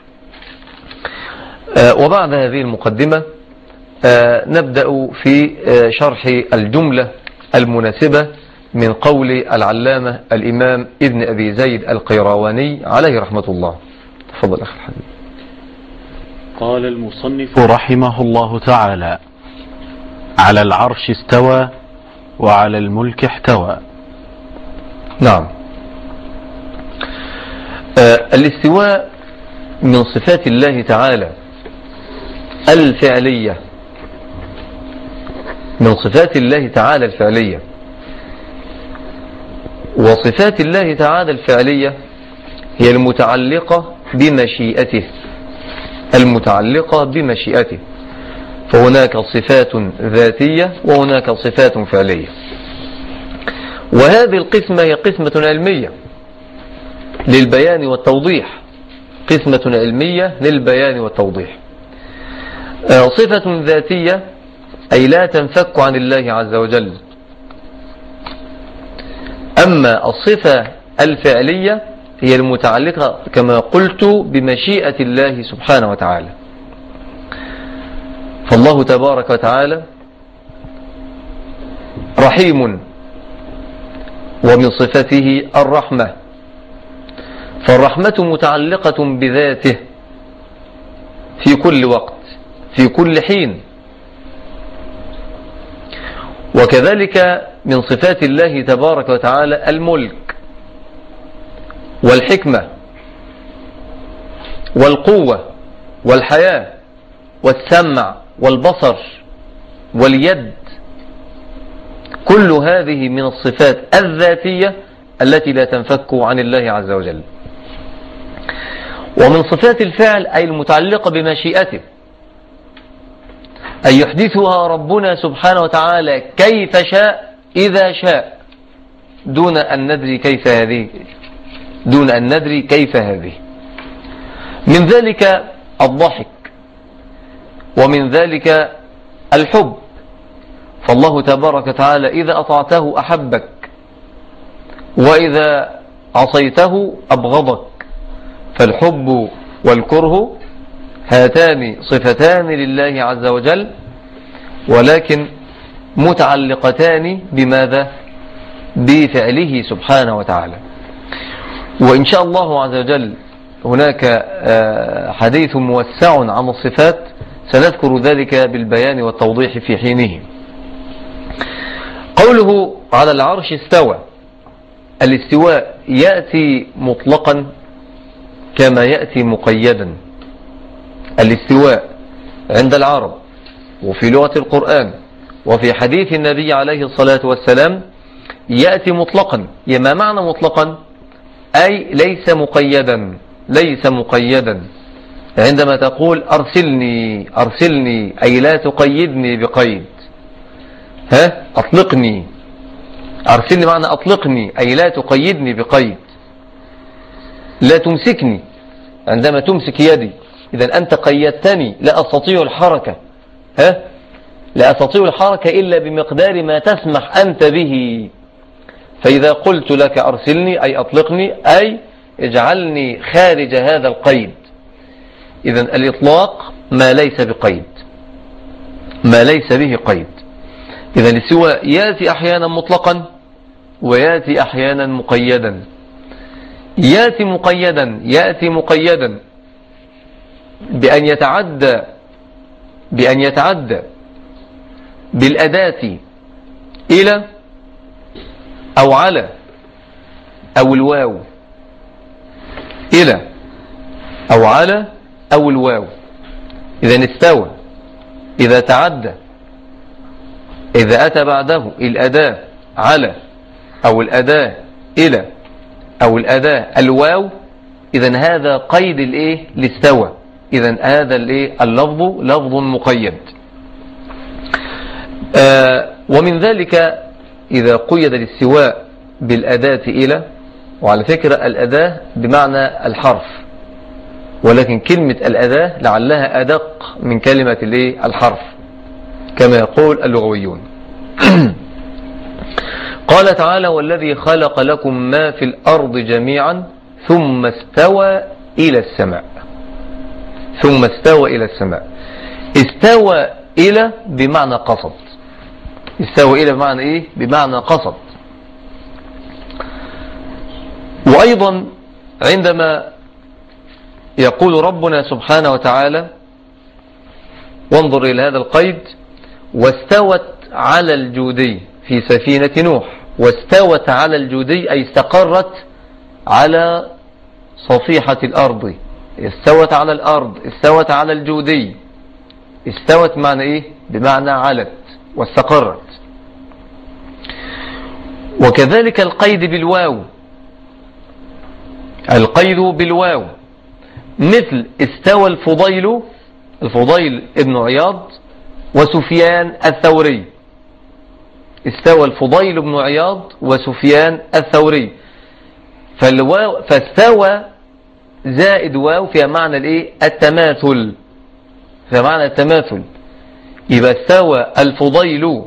وبعد هذه المقدمة نبدأ في شرح الجملة المناسبة من قول العلامة الإمام ابن أبي زيد القيرواني عليه رحمة الله. تفضل أخي الحبيب. قال المصنف رحمه الله تعالى: على العرش استوى وعلى الملك احتوى. نعم. الاستواء من صفات الله تعالى الفعلية، من صفات الله تعالى الفعلية. وصفات الله تعالى الفعلية هي المتعلقة بمشيئته، فهناك صفات ذاتية وهناك صفات فعلية. وهذه القسمة هي قسمة علمية للبيان والتوضيح، صفة ذاتية أي لا تنفك عن الله عز وجل. أما الصفة الفعلية هي المتعلقة كما قلت بمشيئة الله سبحانه وتعالى. فالله تبارك وتعالى رحيم، ومن صفته الرحمة، فالرحمة متعلقة بذاته في كل وقت في كل حين. وكذلك من صفات الله تبارك وتعالى الملك والحكمة والقوة والحياة والسمع والبصر واليد، كل هذه من الصفات الذاتية التي لا تنفك عن الله عز وجل. ومن صفات الفعل أي المتعلقة بمشيئته، أن يحدثها ربنا سبحانه وتعالى كيف شاء إذا شاء، دون أن ندري كيف هذه. من ذلك الضحك، ومن ذلك الحب، فالله تبارك وتعالى إذا أطعته أحبك، وإذا عصيته أبغضك. فالحب والكره هاتان صفتان لله عز وجل، ولكن متعلقتان بماذا؟ بفعله سبحانه وتعالى. وإن شاء الله عز وجل هناك حديث موسع عن الصفات، سنذكر ذلك بالبيان والتوضيح في حينه. قوله على العرش استوى، الاستواء يأتي مطلقا كما يأتي مقيدا. الاستواء عند العرب وفي لغة القرآن وفي حديث النبي عليه الصلاة والسلام يأتي مطلقا. ما معنى مطلقا؟ أي ليس مقيدا. عندما تقول أرسلني أي لا تقيدني بقيد، أطلقني. أرسلني معنى أطلقني أي لا تقيدني بقيد، لا تمسكني عندما تمسك يدي. إذا أنت قيدتني، لا أستطيع الحركة، لا أستطيع الحركة إلا بمقدار ما تسمح أنت به. فإذا قلت لك أرسلني أي أطلقني أي اجعلني خارج هذا القيد. إذا الإطلاق ما ليس بقيد، ما ليس به قيد. إذا الاستواء يأتي أحيانا مطلقا ويأتي أحيانا مقيدا. يأتي مقيدا بأن يتعدى بالأداة إلى أو على أو الواو، إلى أو على أو الواو. إذا استوى إذا تعدى إذا أتى بعده الأداة على أو الأداة إلى أو الأداة الواو، إذن هذا قيد الإيه؟ الاستوى. إذن هذا الإيه؟ اللفظ لفظ مقيد. ومن ذلك إذا قيد الاستواء بالأداة إلى، وعلى فكرة الأداة بمعنى الحرف، ولكن كلمة الأداة لعلها أدق من كلمة الإيه؟ الحرف كما يقول اللغويون. قال تعالى: والذي خلق لكم ما في الأرض جميعا ثم استوى إلى السماء. ثم استوى إلى السماء. استوى إلى بمعنى قصد. استوى إلى بمعنى إيه؟ بمعنى قصد. وأيضا عندما يقول ربنا سبحانه وتعالى، وانظر إلى هذا القيد: واستوت على الجودي في سفينة نوح. واستوت على الجودي أي استقرت على صفيحة الأرض. استوت على الأرض، استوت على الجودي. استوت معنى إيه؟ بمعنى علت واستقرت. وكذلك القيد بالواو. القيد بالواو مثل استوى الفضيل ابن عياض وسفيان الثوري. استوى الفضيل بن عياض وسفيان الثوري. فاستوى زائد واو فيها معنى الايه؟ التماثل. فيها معنى التماثل. يبقى استوى الفضيل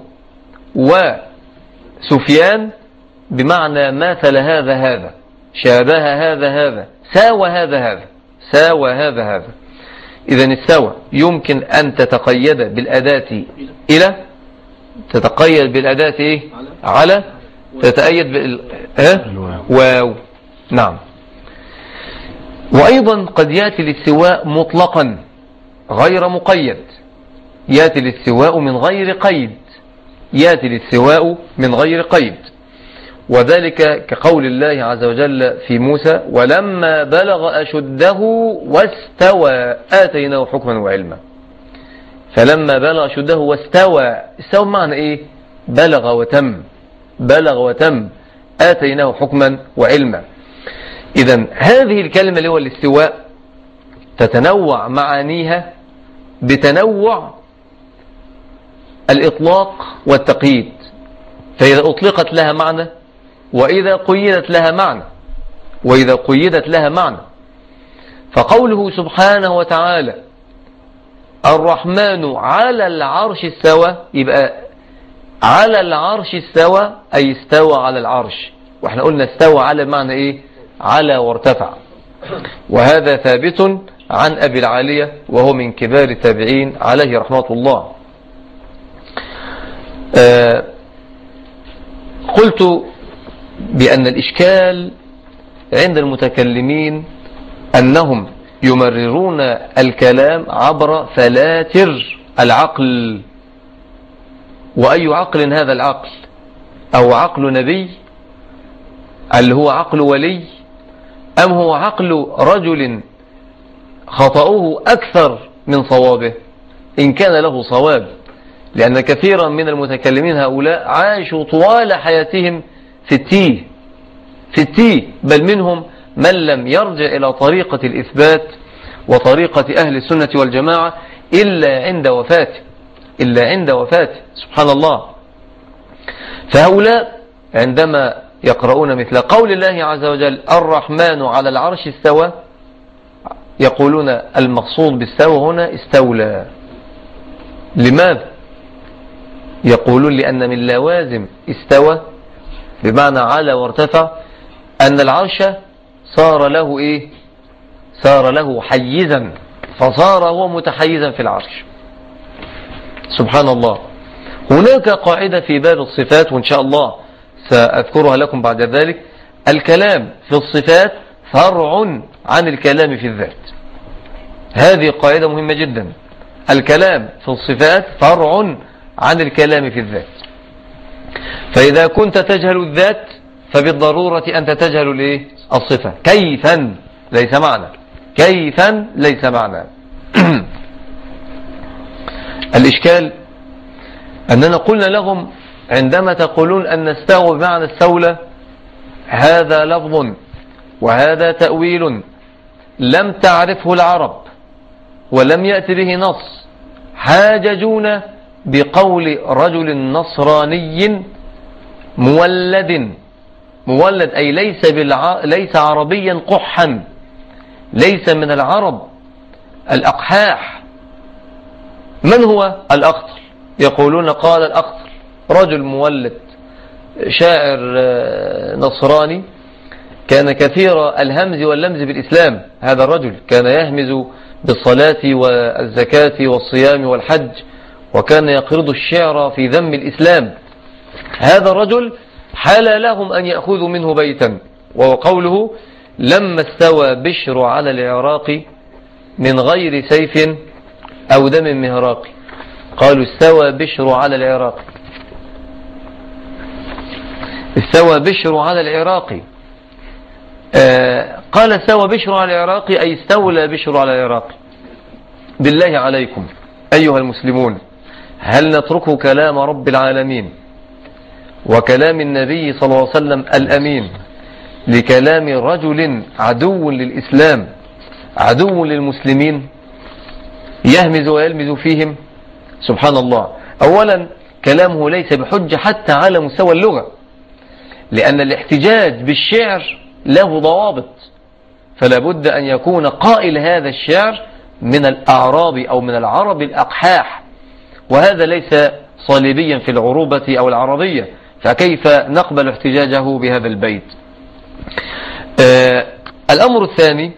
وسفيان بمعنى ماثل هذا شابه هذا ساوى هذا هذا. إذن استوى يمكن أن تتقيد بالأداة إلى، تتقيد بالأداة إيه؟ على، تتأيد واو. نعم. وأيضا قد يأتي الاستواء مطلقا غير مقيد. يأتي الاستواء من غير قيد. يأتي الاستواء من غير قيد، وذلك كقول الله عز وجل في موسى: ولما بلغ أشده واستوى آتيناه حكما وعلما. فلما بلغ أشده واستوى، استوى معنى إيه؟ بلغ وتم آتيناه حكما وعلما. إذن هذه الكلمة اللي هو الاستواء تتنوع معانيها بتنوع الإطلاق والتقييد. فإذا أطلقت لها معنى، وإذا قيدت لها معنى. فقوله سبحانه وتعالى: الرحمن على العرش استوى، يبقى على العرش استوى أي استوى على العرش. واحنا قلنا استوى على معنى إيه؟ على وارتفع. وهذا ثابت عن أبي العالية وهو من كبار التابعين عليه رحمة الله. قلت بأن الإشكال عند المتكلمين أنهم يمررون الكلام عبر فلاتر العقل. وأي عقل هذا العقل؟ أو عقل نبي اللي هو عقل ولي، أم هو عقل رجل خطأه أكثر من صوابه إن كان له صواب؟ لأن كثيرا من المتكلمين هؤلاء عاشوا طوال حياتهم في التيه، بل منهم من لم يرجع إلى طريقة الإثبات وطريقة أهل السنة والجماعة إلا عند وفاته. سبحان الله. فهؤلاء عندما يقرؤون مثل قول الله عز وجل: الرحمن على العرش استوى، يقولون المقصود بالستوى هنا استولى. لماذا؟ يقولون لأن من لوازم استوى بمعنى على وارتفع أن العرش صار له إيه؟ صار له حيزا، فصار هو متحيزا في العرش. سبحان الله. هناك قاعدة في باب الصفات، وإن شاء الله سأذكرها لكم بعد ذلك: الكلام في الصفات فرع عن الكلام في الذات. هذه قاعدة مهمة جدا. الكلام في الصفات فرع عن الكلام في الذات. فإذا كنت تجهل الذات فبالضرورة أنت تجهل الإيه؟ الصفة. كيفا ليس معنى. الإشكال أننا قلنا لهم عندما تقولون أن استوى بمعنى استولى هذا لفظ وهذا تأويل لم تعرفه العرب ولم يأتي به نص، حاججونا بقول رجل نصراني مولد أي ليس عربيا قحا، ليس من العرب الأقحاح. من هو الأخطل؟ يقولون قال الأخطل رجل مولد شاعر نصراني كان كثير الهمز واللمز بالإسلام. هذا الرجل كان يهمز بالصلاة والزكاة والصيام والحج، وكان يقرض الشعر في ذم الإسلام. هذا الرجل حال لهم أن يأخذوا منه بيتا، وهو قوله لما استوى بشر على العراق من غير سيف أو دم مهراق. قالوا استوى بشر على العراق، استوى بشر على العراق. قال استوى بشر على العراق أي استولى بشر على العراق. بالله عليكم أيها المسلمون، هل نترك كلام رب العالمين وكلام النبي صلى الله عليه وسلم الأمين لكلام رجل عدو للإسلام عدو للمسلمين يهمز ويلمز فيهم؟ سبحان الله. أولا كلامه ليس بحجة حتى على مستوى اللغة، لأن الاحتجاج بالشعر له ضوابط، فلا بد أن يكون قائل هذا الشعر من الأعراب أو من العرب الأقحاح، وهذا ليس صليبيا في العروبة أو العربية، فكيف نقبل احتجاجه بهذا البيت؟ الأمر الثاني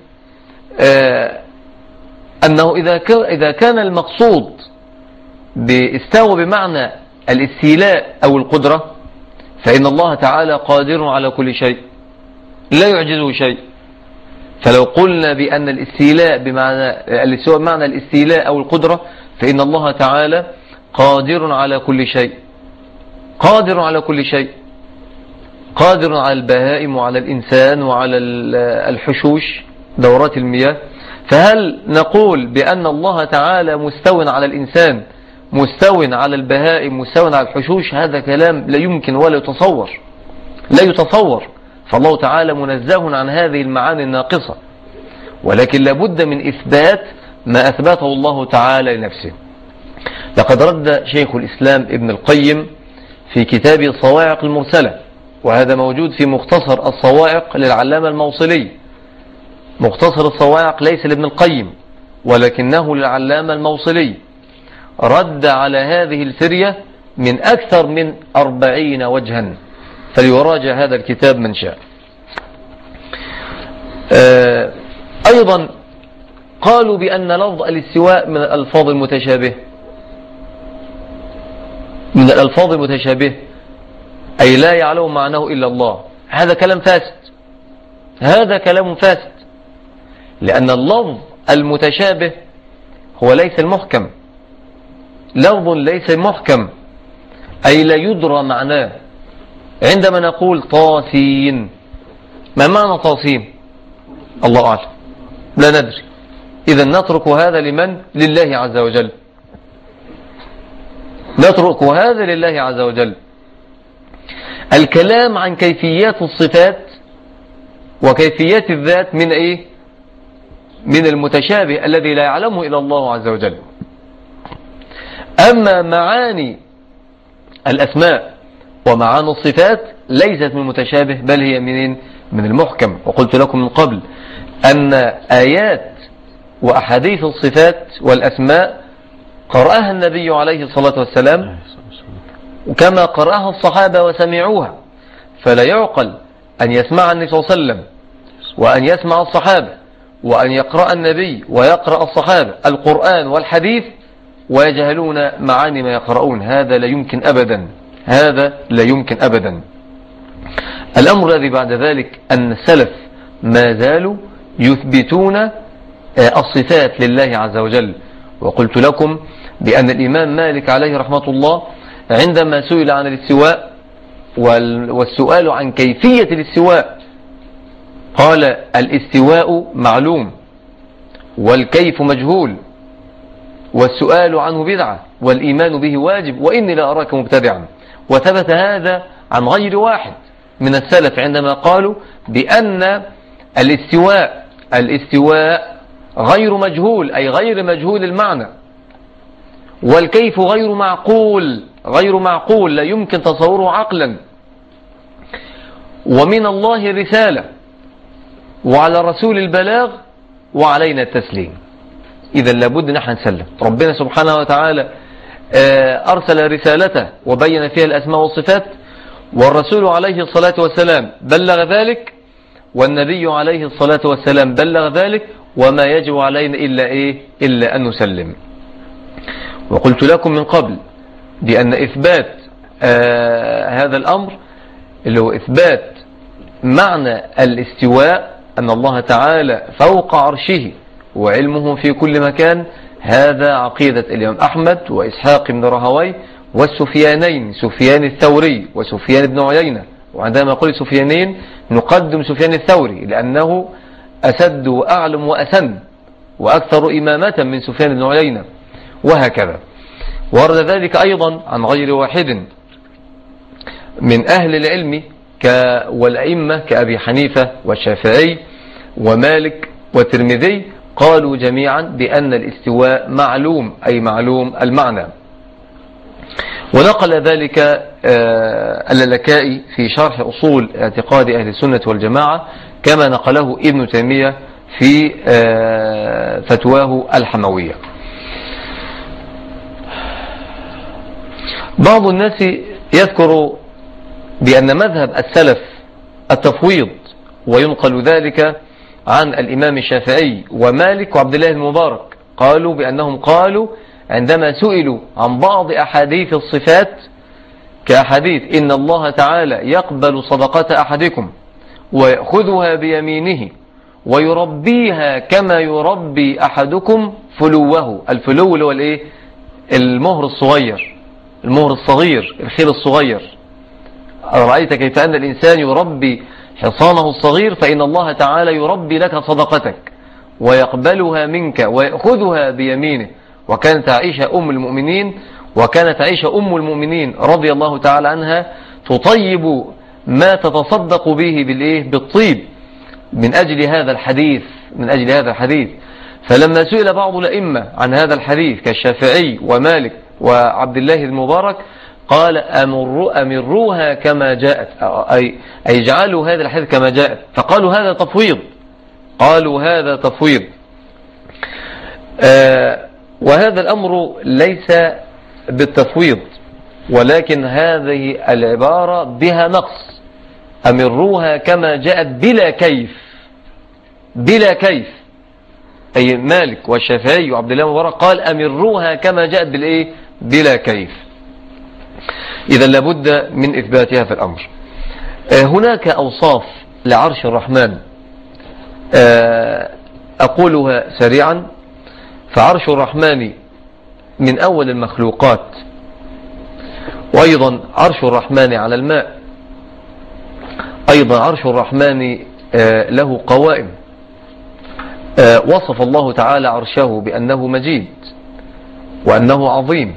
أنه إذا كان المقصود باستوى بمعنى الاستيلاء أو القدرة، فإن الله تعالى قادر على كل شيء لا يعجزه شيء. فلو قلنا بأن الاستيلاء بمعنى الاستيلاء أو القدرة، فإن الله تعالى قادر على كل شيء، قادر على كل شيء، قادر على البهائم وعلى الإنسان وعلى الحشوش دورات المياه. فهل نقول بأن الله تعالى مستوٍ على الإنسان، مستوٍ على البهائم، مستوٍ على الحشوش؟ هذا كلام لا يمكن ولا يتصور، لا يتصور. فالله تعالى منزه عن هذه المعاني الناقصة، ولكن لابد من إثبات ما أثبته الله تعالى لنفسه. لقد رد شيخ الإسلام ابن القيم في كتابه الصواعق المرسلة، وهذا موجود في مختصر الصواعق للعلامة الموصلي. مختصر الصواعق ليس لابن القيم ولكنه للعلامة الموصلي، رد على هذه الفرية من أكثر من 40 وجها، فليراجع هذا الكتاب من شاء. أيضا قالوا بأن لفظ الاستواء من الألفاظ المتشابه، من الألفاظ المتشابه أي لا يعلم معناه إلا الله. هذا كلام فاسد، هذا كلام فاسد، لأن اللفظ المتشابه هو ليس المحكم، لفظ ليس محكم أي لا يدرى معناه. عندما نقول طاسين، ما معنى طاسين؟ الله أعلم، لا ندري. إذا نترك هذا لمن؟ لله عز وجل، نترك هذا لله عز وجل. الكلام عن كيفيات الصفات وكيفيات الذات من إيه؟ من المتشابه الذي لا يعلمه إلا الله عز وجل. أما معاني الأسماء ومعاني الصفات ليست من المتشابه، بل هي من المحكم. وقلت لكم من قبل أن آيات وأحاديث الصفات والأسماء قرأها النبي عليه الصلاة والسلام وكما قرأها الصحابة وسمعوها، فلا يعقل أن يسمع النبي صلى الله عليه وسلم وأن يسمع الصحابة وأن يقرأ النبي ويقرأ الصحابة القرآن والحديث ويجهلون معاني ما يقرؤون. هذا لا يمكن أبدا، هذا لا يمكن أبدا. الأمر الذي بعد ذلك أن السلف ما زالوا يثبتون الصفات لله عز وجل. وقلت لكم بأن الإمام مالك عليه رحمة الله عندما سئل عن الاستواء والسؤال عن كيفية الاستواء قال الاستواء معلوم والكيف مجهول، والسؤال عنه بدعة والإيمان به واجب وإني لا أراك مبتدعا. وثبت هذا عن غير واحد من السلف عندما قالوا بأن الاستواء غير مجهول، أي غير مجهول المعنى، والكيف غير معقول لا يمكن تصوره عقلا، ومن الله الرسالة وعلى الرسول البلاغ وعلينا التسليم. إذا لابد نحن نسلم. ربنا سبحانه وتعالى أرسل رسالته وبين فيها الأسماء والصفات، والرسول عليه الصلاة والسلام بلغ ذلك، والنبي عليه الصلاة والسلام بلغ ذلك، وما يجب علينا إلا أن نسلم. وقلت لكم من قبل بأن إثبات هذا الأمر اللي هو إثبات معنى الاستواء، أن الله تعالى فوق عرشه وعلمه في كل مكان، هذا عقيدة الإمام أحمد وإسحاق بن راهويه والسفيانين، سفيان الثوري وسفيان بن عيينة. وعندما نقول سفيانين نقدم سفيان الثوري لأنه أسد وأعلم وأسن وأكثر إمامة من سفيان بن عيينة، وهكذا. ورد ذلك أيضا عن غير واحد من أهل العلم والأئمة كأبي حنيفة والشافعي ومالك والترمذي، قالوا جميعا بأن الاستواء معلوم، أي معلوم المعنى. ونقل ذلك اللالكائي في شرح أصول اعتقاد أهل السنة والجماعة، كما نقله ابن تيمية في فتواه الحموية. بعض الناس يذكر بأن مذهب السلف التفويض، وينقل ذلك عن الإمام الشافعي ومالك وعبد الله المبارك، قالوا بأنهم قالوا عندما سئلوا عن بعض أحاديث الصفات كأحاديث إن الله تعالى يقبل صدقة أحدكم ويأخذها بيمينه ويربيها كما يربي أحدكم فلوه. الفلو اللي هو المهر الصغير، المهر الصغير، الخيل الصغير. رأيت كيف أن الإنسان يربي حصانه الصغير، فإن الله تعالى يربي لك صدقتك ويقبلها منك ويأخذها بيمينه. وكانت عائشة أم المؤمنين رضي الله تعالى عنها تطيب ما تتصدق به بالطيب من أجل هذا الحديث. فلما سئل بعض الأئمة عن هذا الحديث كالشافعي ومالك وعبد الله المبارك، قال أمروها كما جاءت، أي اجعلوا هذا الحديث كما جاءت. فقالوا هذا تفويض. وهذا الأمر ليس بالتفويض، ولكن هذه العبارة بها نقص. أمروها كما جاءت بلا كيف، أي مالك والشافعي وعبد الله المبارك قال أمروها كما جاءت بلا كيف. إذا لابد من إثباتها في الأمر. هناك أوصاف لعرش الرحمن أقولها سريعا. فعرش الرحمن من أول المخلوقات، وأيضا عرش الرحمن على الماء، أيضا عرش الرحمن له قوائم. وصف الله تعالى عرشه بأنه مجيد وأنه عظيم.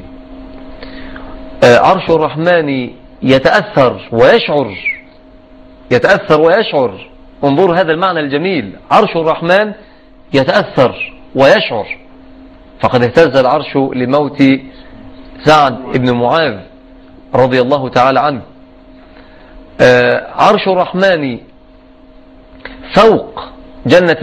عرش الرحمن يتأثر ويشعر. انظر هذا المعنى الجميل، عرش الرحمن يتأثر ويشعر. فقد اهتز العرش لموت سعد بن معاذ رضي الله تعالى عنه. عرش الرحمن فوق جنة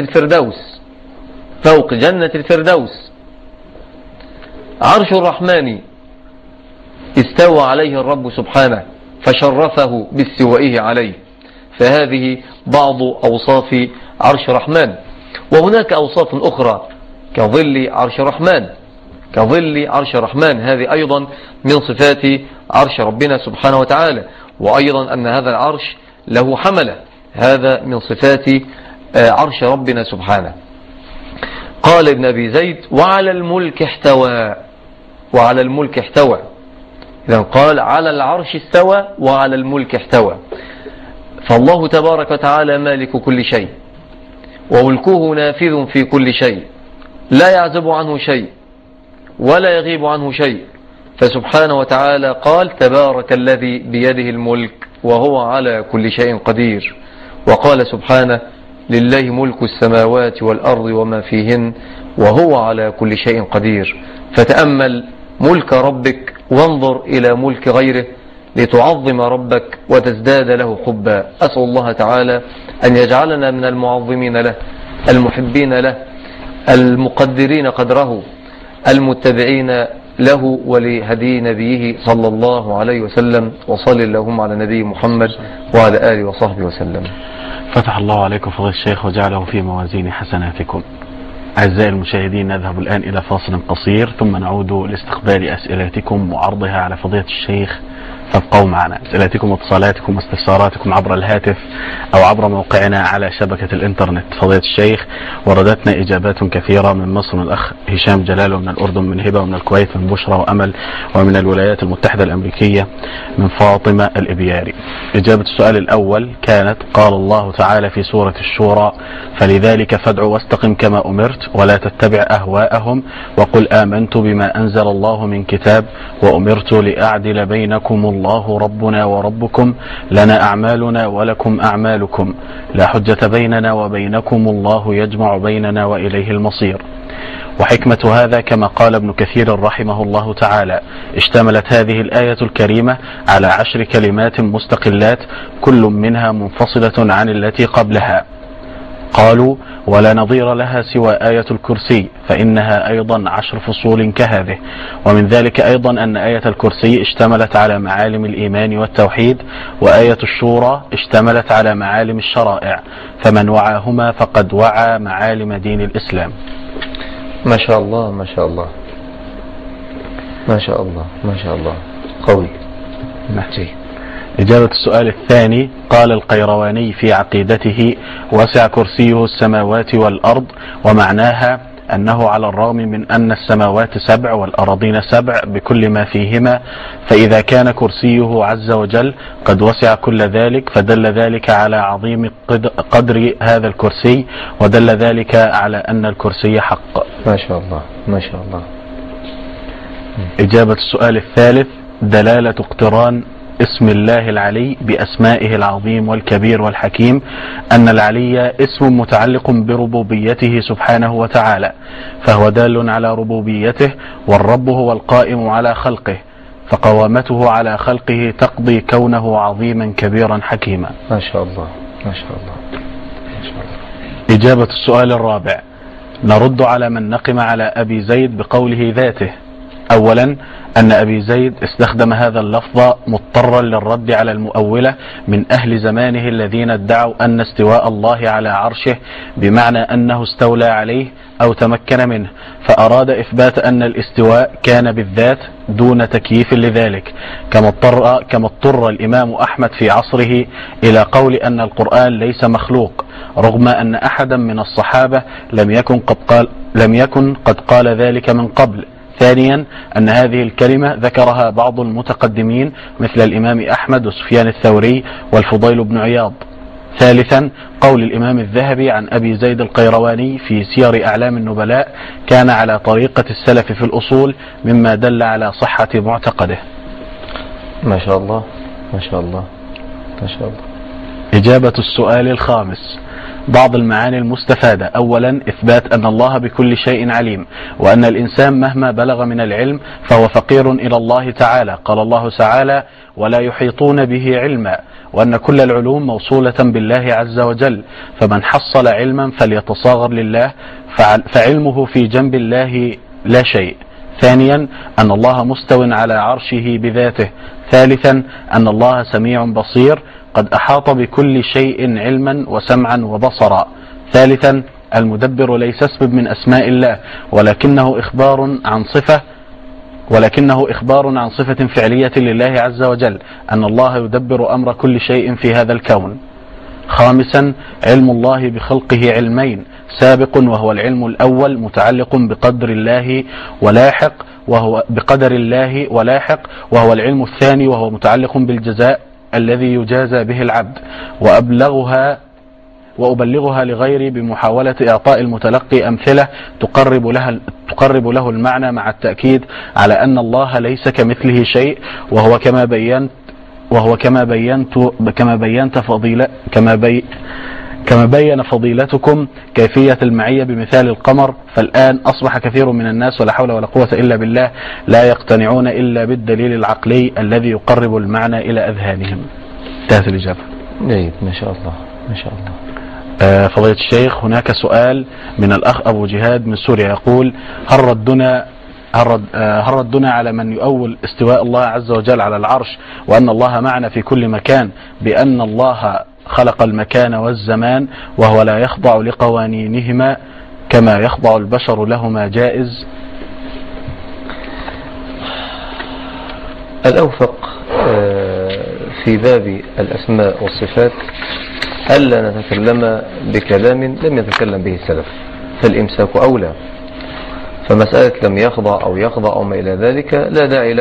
الفردوس. عرش الرحمن استوى عليه الرب سبحانه فشرفه باستوائه عليه. فهذه بعض أوصاف عرش الرحمن. وهناك أوصاف أخرى كظل عرش الرحمن، هذه أيضا من صفات عرش ربنا سبحانه وتعالى. وأيضا أن هذا العرش له حملة، هذا من صفات عرش ربنا سبحانه. قال ابن أبي زيد وعلى الملك احتوى. إذن قال على العرش استوى وعلى الملك احتوى. فالله تبارك وتعالى مالك كل شيء، وملكه نافذ في كل شيء، لا يعزب عنه شيء، ولا يغيب عنه شيء. فسبحانه وتعالى قال تبارك الذي بيده الملك وهو على كل شيء قدير. وقال سبحانه لله ملك السماوات والأرض وما فيهن وهو على كل شيء قدير. فتأمل ملك ربك وانظر إلى ملك غيره لتعظم ربك وتزداد له حبا. أسأل الله تعالى أن يجعلنا من المعظمين له المحبين له المقدرين قدره المتبعين له ولهدي نبيه صلى الله عليه وسلم. وصل اللهم على نبي محمد وعلى آله وصحبه وسلم. فتح الله عليكم فضيلة الشيخ وجعله في موازين حسناتكم. أعزائي المشاهدين، نذهب الآن إلى فاصل قصير ثم نعود لاستقبال أسئلتكم وعرضها على فضيلة الشيخ، فابقوا معنا. أسئلتكم واتصالاتكم واستفساراتكم عبر الهاتف أو عبر موقعنا على شبكة الإنترنت. فضيلة الشيخ، وردتنا إجابات كثيرة من مصر، من الأخ هشام جلال، ومن الأردن من هبة، ومن الكويت من بشرى وأمل، ومن الولايات المتحدة الأمريكية من فاطمة الإبياري. إجابة السؤال الأول كانت: قال الله تعالى في سورة الشورى: فلذلك فادع واستقم كما أمرت ولا تتبع أهواءهم وقل آمنت بما أنزل الله من كتاب وأمرت لأعدل بينكم الله ربنا وربكم لنا أعمالنا ولكم أعمالكم لا حجة بيننا وبينكم الله يجمع بيننا وإليه المصير. وحكمة هذا كما قال ابن كثير رحمه الله تعالى: اشتملت هذه الآية الكريمة على 10 كلمات مستقلات كل منها منفصلة عن التي قبلها. قالوا: ولا نظير لها سوى آية الكرسي، فإنها أيضا 10 فصول كهذه. ومن ذلك أيضا أن آية الكرسي اشتملت على معالم الإيمان والتوحيد، وآية الشورى اشتملت على معالم الشرائع، فمن وعاهما فقد وعى معالم دين الإسلام. ما شاء الله ما شاء الله ما شاء الله ما شاء الله، قوي. إجابة السؤال الثاني: قال القيرواني في عقيدته: وسع كرسيه السماوات والأرض، ومعناها أنه على الرغم من أن السماوات 7 والأراضين 7 بكل ما فيهما، فإذا كان كرسيه عز وجل قد وسع كل ذلك، فدل ذلك على عظيم قدر هذا الكرسي، ودل ذلك على أن الكرسي حق. ما شاء الله ما شاء الله. إجابة السؤال الثالث: دلالة اقتران اسم الله العلي بأسمائه العظيم والكبير والحكيم أن العلي اسم متعلق بربوبيته سبحانه وتعالى، فهو دال على ربوبيته، والرب هو القائم على خلقه، فقوامته على خلقه تقضي كونه عظيما كبيرا حكيما. ما شاء الله ما شاء الله ما شاء الله. إجابة السؤال الرابع: نرد على من نقم على أبي زيد بقوله ذاته. أولا، أن أبي زيد استخدم هذا اللفظ مضطرا للرد على المؤولة من أهل زمانه الذين ادعوا أن استواء الله على عرشه بمعنى أنه استولى عليه أو تمكن منه، فأراد إثبات أن الاستواء كان بالذات دون تكييف لذلك، كما اضطر الإمام أحمد في عصره إلى قول أن القرآن ليس مخلوق، رغم أن أحدا من الصحابة لم يكن قد قال ذلك من قبل. ثانيا، أن هذه الكلمة ذكرها بعض المتقدمين مثل الإمام أحمد وسفيان الثوري والفضيل بن عياض. ثالثا، قول الإمام الذهبي عن أبي زيد القيرواني في سير أعلام النبلاء: كان على طريقة السلف في الأصول، مما دل على صحة معتقده. ما شاء الله ما شاء الله ما شاء الله. إجابة السؤال الخامس: بعض المعاني المستفادة. أولا، إثبات أن الله بكل شيء عليم، وأن الإنسان مهما بلغ من العلم فهو فقير إلى الله تعالى. قال الله تعالى: ولا يحيطون به علما، وأن كل العلوم موصولة بالله عز وجل، فمن حصل علما فليتصاغر لله، فعلمه في جنب الله لا شيء. ثانيا، أن الله مستو على عرشه بذاته. ثالثا، أن الله سميع بصير قد أحاط بكل شيء علما وسمعا وبصرا. ثالثا، المدبر ليس اسم من أسماء الله، ولكنه إخبار عن صفة فعلية لله عز وجل، أن الله يدبر أمر كل شيء في هذا الكون. خامسا، علم الله بخلقه علمين: سابق وهو العلم الأول متعلق بقدر الله ولاحق وهو العلم الثاني وهو متعلق بالجزاء الذي يجازى به العبد. وأبلغها لغيري بمحاولة إعطاء المتلقي أمثلة تقرب له المعنى، مع التأكيد على أن الله ليس كمثله شيء، وهو كما بين فضيلتكم كيفية المعية بمثال القمر. فالآن أصبح كثير من الناس ولا حول ولا قوة إلا بالله لا يقتنعون إلا بالدليل العقلي الذي يقرب المعنى إلى أذهانهم. انتهت الإجابة. جيد، ما شاء الله ما شاء الله. فضيلة الشيخ، هناك سؤال من الأخ أبو جهاد من سوريا يقول: هل ردنا على من يؤول استواء الله عز وجل على العرش وأن الله معنا في كل مكان بأن الله خلق المكان والزمان وهو لا يخضع لقوانينهما كما يخضع البشر لهما، جائز؟ الأوفق في باب الأسماء والصفات ألا نتكلم بكلام لم يتكلم به السلف، فالإمساك أولى. فمسألة لم يخضع أو يخضع أو ما إلى ذلك لا داعي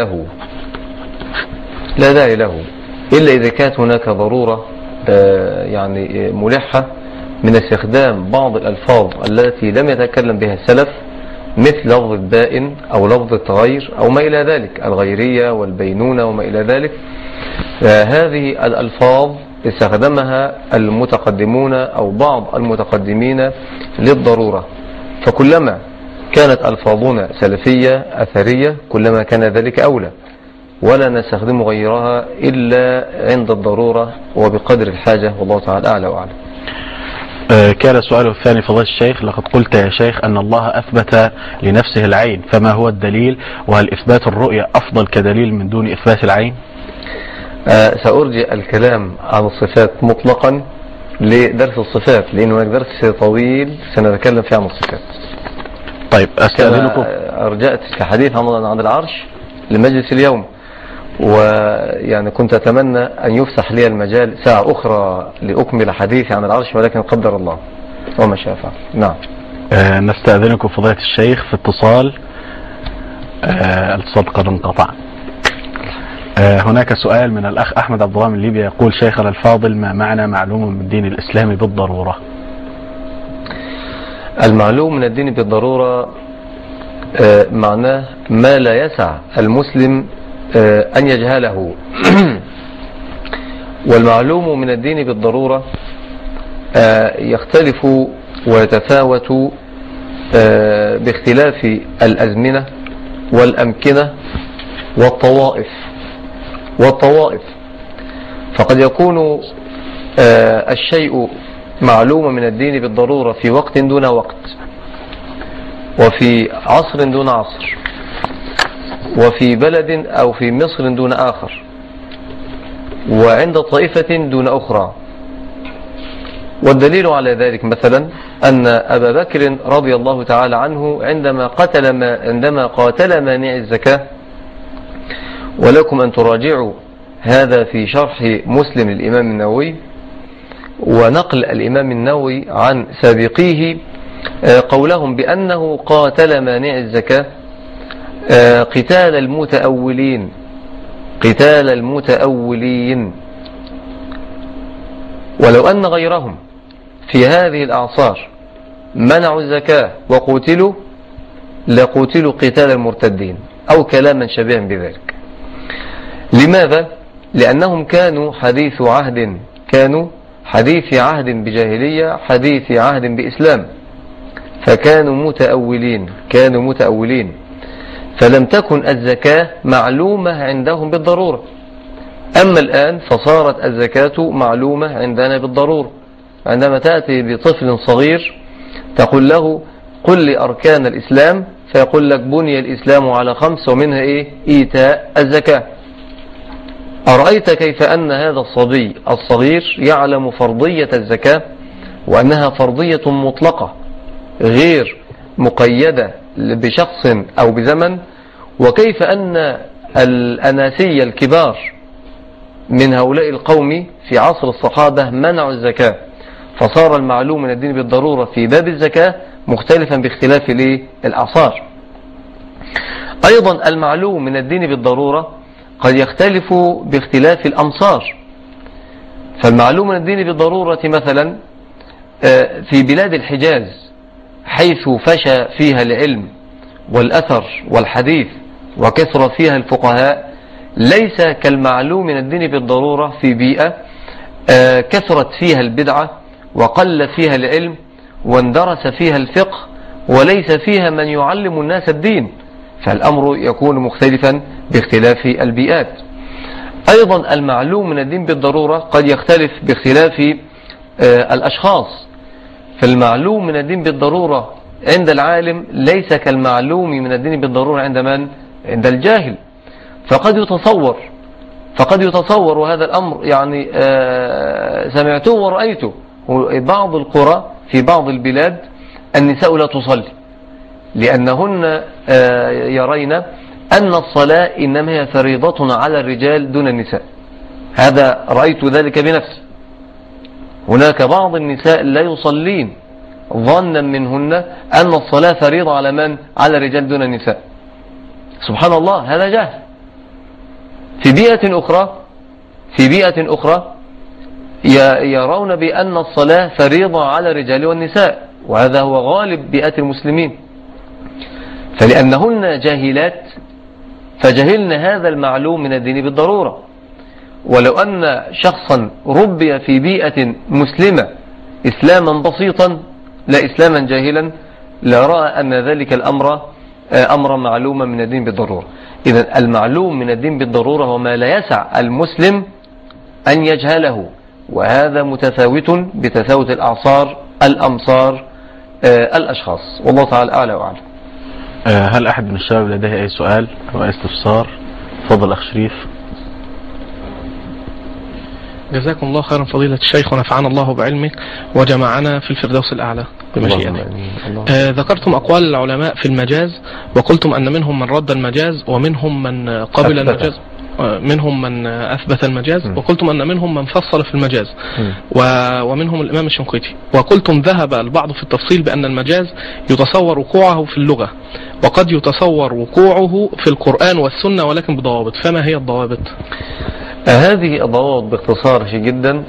له إلا إذا كانت هناك ضرورة يعني ملحة من استخدام بعض الألفاظ التي لم يتكلم بها السلف، مثل لفظ البائن أو لفظ التغير أو ما إلى ذلك، الغيرية والبينونة وما إلى ذلك. هذه الألفاظ استخدمها المتقدمون أو بعض المتقدمين للضرورة، فكلما كانت ألفاظنا سلفية أثرية كلما كان ذلك أولى، ولا نستخدم غيرها إلا عند الضرورة وبقدر الحاجة، والله تعالى أعلى وأعلم. كان سؤاله الثاني: فضيلة الشيخ، لقد قلت يا شيخ أن الله أثبت لنفسه العين، فما هو الدليل؟ وهل إثبات الرؤية أفضل كدليل من دون إثبات العين؟ سأرجع الكلام عن الصفات مطلقا لدرس الصفات، لأنه هناك درس طويل سنتكلم فيه عن الصفات. طيب، أستأذنكم. أرجعت كحديث عن العرش لمجلس اليوم، ويعني كنت أتمنى أن يفسح لي المجال ساعة أخرى لأكمل حديثي عن العرش، ولكن قدر الله وما شاء فعل. نعم. نستأذنكم فضيلة الشيخ في اتصال. الاتصال قد انقطع. هناك سؤال من الأخ أحمد عبد الله من ليبيا يقول: شيخنا الفاضل، ما معنى معلوم من الدين الإسلامي بالضرورة؟ المعلوم من الدين بالضرورة معناه ما لا يسع المسلم أن يجهله. والمعلوم من الدين بالضرورة يختلف ويتفاوت باختلاف الأزمنة والأمكنة والطوائف. فقد يكون الشيء معلوم من الدين بالضرورة في وقت دون وقت، وفي عصر دون عصر، وفي بلد أو في مصر دون آخر، وعند طائفة دون أخرى. والدليل على ذلك مثلا أن أبا بكر رضي الله تعالى عنه عندما قاتل مانع الزكاة، ولكم أن تراجعوا هذا في شرح مسلم للإمام النووي، ونقل الإمام النووي عن سابقيه قولهم بأنه قاتل مانع الزكاة قتال المتأولين، ولو أن غيرهم في هذه الأعصار منعوا الزكاة وقتلوا لقتلوا قتال المرتدين أو كلاما شبيها بذلك. لماذا؟ لأنهم كانوا حديث عهد بجاهلية، حديث عهد بإسلام، فكانوا متأولين، فلم تكن الزكاة معلومة عندهم بالضرورة. أما الآن فصارت الزكاة معلومة عندنا بالضرورة. عندما تأتي بطفل صغير تقول له: قل لي أركان الإسلام، فيقول لك: بني الإسلام على 5 ومنها إيتاء الزكاة. أرأيت كيف أن هذا الصبي الصغير يعلم فرضية الزكاة، وأنها فرضية مطلقة غير مقيدة بشخص أو بزمن، وكيف أن الأناسي الكبار من هؤلاء القوم في عصر الصحابة منعوا الزكاة، فصار المعلوم من الدين بالضرورة في باب الزكاة مختلفا باختلاف الأعصار. أيضا المعلوم من الدين بالضرورة قد يختلف باختلاف الأمصار. فالمعلوم من الدين بالضرورة مثلا في بلاد الحجاز حيث فشى فيها العلم والأثر والحديث وكثر فيها الفقهاء ليس كالمعلوم من الدين بالضرورة في بيئة كثرت فيها البدعة وقل فيها العلم واندرس فيها الفقه وليس فيها من يعلم الناس الدين، فالأمر يكون مختلفا باختلاف البيئات. أيضا المعلوم من الدين بالضرورة قد يختلف باختلاف الأشخاص، فالمعلوم من الدين بالضرورة عند العالم ليس كالمعلوم من الدين بالضرورة عند من؟ عند الجاهل. فقد يتصور وهذا الأمر يعني سمعته ورأيته، بعض القرى في بعض البلاد النساء لا تصلي لأنهن يرين أن الصلاة إنما هي فريضة على الرجال دون النساء. هذا رأيت ذلك بنفسي. هناك بعض النساء لا يصلين ظنا منهن أن الصلاة فريضة على من؟ على الرجال دون النساء. سبحان الله، هذا جهل. في بيئة أخرى يرون بأن الصلاة فريضة على الرجال والنساء، وهذا هو غالب بيئات المسلمين، فلأنهن جاهلات فجهلن هذا المعلوم من الدين بالضرورة. ولو أن شخصا ربي في بيئة مسلمة إسلاما بسيطا لا إسلاما جاهلا لرأى أن ذلك الأمر أمرا معلوما من الدين بالضرورة. إذن المعلوم من الدين بالضرورة هو ما لا يسع المسلم أن يجهله، وهذا متفاوت بتفاوت الأعصار الأمصار الأشخاص، والله تعالى أعلى وأعلم. هل أحد من الشباب لديه أي سؤال أو أي استفسار؟ تفضل أخ شريف. جزاكم الله خيرا فضيلة الشيخ، ونفعنا الله بعلمك وجمعنا في الفردوس الأعلى بمشيئته. ذكرتم أقوال العلماء في المجاز، وقلتم أن منهم من رد المجاز ومنهم من قبل المجاز، منهم من أثبت المجاز، وقلتم أن منهم من فصل في المجاز، ومنهم الإمام الشنقيطي. وقلتم ذهب البعض في التفصيل بأن المجاز يتصور وقوعه في اللغة وقد يتصور وقوعه في القرآن والسنة ولكن بضوابط، فما هي الضوابط؟ هذه الضوابط باختصار شيء جدا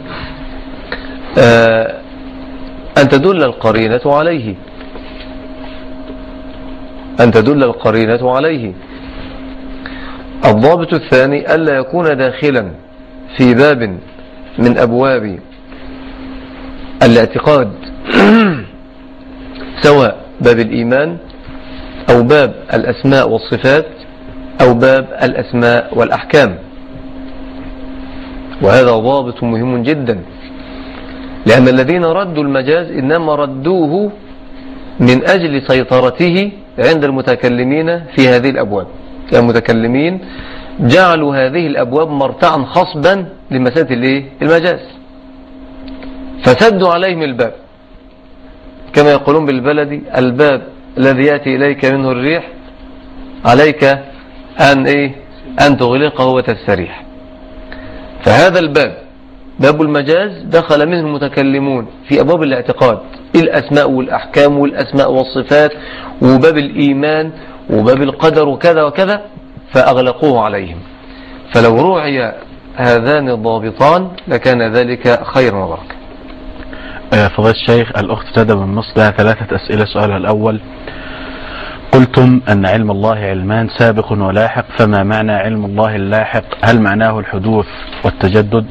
أن تدل القرينة عليه. الضابط الثاني ألا يكون داخلا في باب من أبواب الاعتقاد سواء باب الإيمان أو باب الأسماء والصفات أو باب الأسماء والأحكام، وهذا ضابط مهم جدا، لأن الذين ردوا المجاز إنما ردوه من أجل سيطرته عند المتكلمين في هذه الأبواب. المتكلمين جعلوا هذه الأبواب مرتعا خصبا لمسألة المجاز، فسدوا عليهم الباب، كما يقولون بالبلدي: الباب الذي يأتي إليك منه الريح عليك أن تغلقه وتستريح. فهذا الباب، باب المجاز، دخل منه المتكلمون في أبواب الاعتقاد، الأسماء والأحكام والأسماء والصفات، وباب الإيمان وباب القدر وكذا وكذا، فأغلقوه عليهم. فلو روعي هذان الضابطان لكان ذلك خير وبركة. فضيلة الشيخ، الأخت ندى من مصر لها 3 أسئلة. سؤالها الأول: قلتم أن علم الله علمان سابق ولاحق، فما معنى علم الله اللاحق؟ هل معناه الحدوث والتجدد؟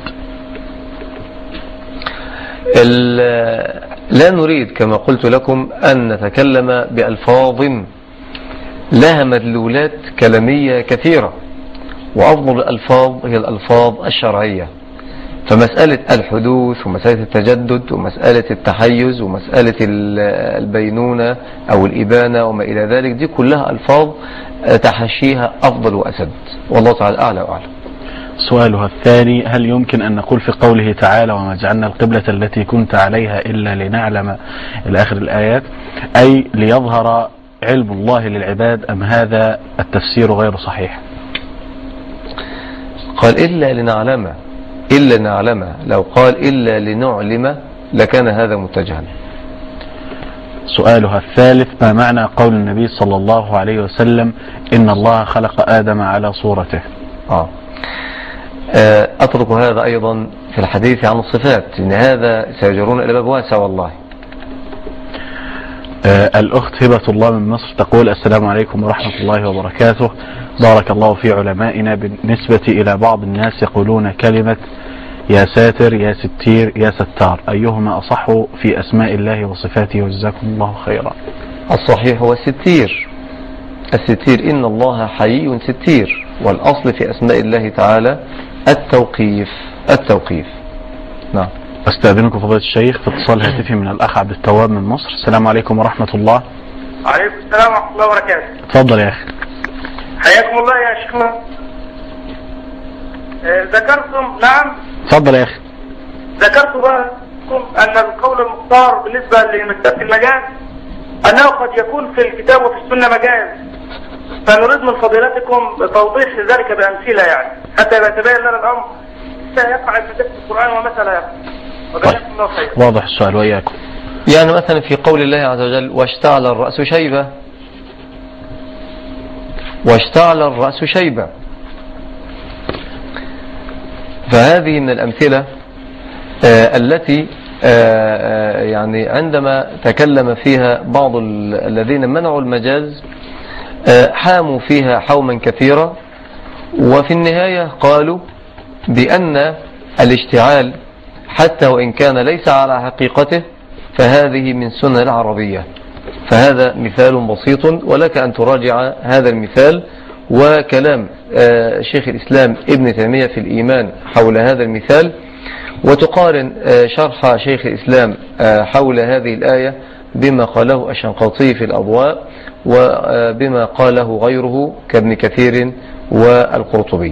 لا نريد كما قلت لكم أن نتكلم بألفاظ لها مدلولات كلامية كثيرة، وأفضل الألفاظ هي الألفاظ الشرعية. فمسألة الحدوث ومسألة التجدد ومسألة التحيز ومسألة البينونة أو الإبانة وما إلى ذلك، دي كلها ألفاظ تحشيها أفضل وأسد، والله تعالى أعلى وأعلم. سؤالها الثاني: هل يمكن أن نقول في قوله تعالى: وما جعلنا القبلة التي كنت عليها إلا لنعلم إلى آخر الآيات، أي ليظهر علم الله للعباد، أم هذا التفسير غير صحيح؟ قال إلا لنعلم، لو قال إلا لنعلم لكان هذا متجها. سؤالها الثالث: ما معنى قول النبي صلى الله عليه وسلم: إن الله خلق آدم على صورته؟ أترك هذا أيضا في الحديث عن الصفات، إن هذا سيجرون إلى باب واسع والله، الأخت هبة الله من مصر تقول: السلام عليكم ورحمة الله وبركاته. بارك الله في علمائنا. بالنسبة إلى بعض الناس يقولون كلمة يا ساتر يا ستير يا ستار، أيهما أصح في أسماء الله وصفاته؟ وجزاكم الله خيرا. الصحيح هو الستير. الستير، إن الله حيي ستير، والأصل في أسماء الله تعالى التوقيف. نعم. أستأذنكم فضيلة الشيخ في اتصال هاتفي من الأخ عبد التواب من مصر. السلام عليكم ورحمة الله. عليكم السلام ورحمة الله وبركاته. تفضل يا أخي. حياكم الله يا شيخنا. ذكرتم. نعم. تفضل يا أخي. ذكرتم أن القول المختار بالنسبة لمسألة المجاز أنه قد يكون في الكتاب وفي السنة مجاز، فنريد من فضيلتكم توضيح ذلك بأمثلة يعني حتى يتبين لنا الأمر متى يقع المجاز في القرآن ومتى لا يقع. وجزاكم الله خير. واضح السؤال وإياكم. يعني مثلا في قول الله عز وجل: واشتعل الرأس شيبة، واشتعل الرأس شيبة، فهذه من الأمثلة التي يعني عندما تكلم فيها بعض الذين منعوا المجاز حاموا فيها حوما كثيرا، وفي النهاية قالوا بأن الاشتعال حتى وإن كان ليس على حقيقته فهذه من سنن العربية. فهذا مثال بسيط، ولك أن تراجع هذا المثال وكلام شيخ الإسلام ابن تيمية في الإيمان حول هذا المثال، وتقارن شرح شيخ الإسلام حول هذه الآية بما قاله الشنقاطي في الأضواء وبما قاله غيره كابن كثير والقرطبي.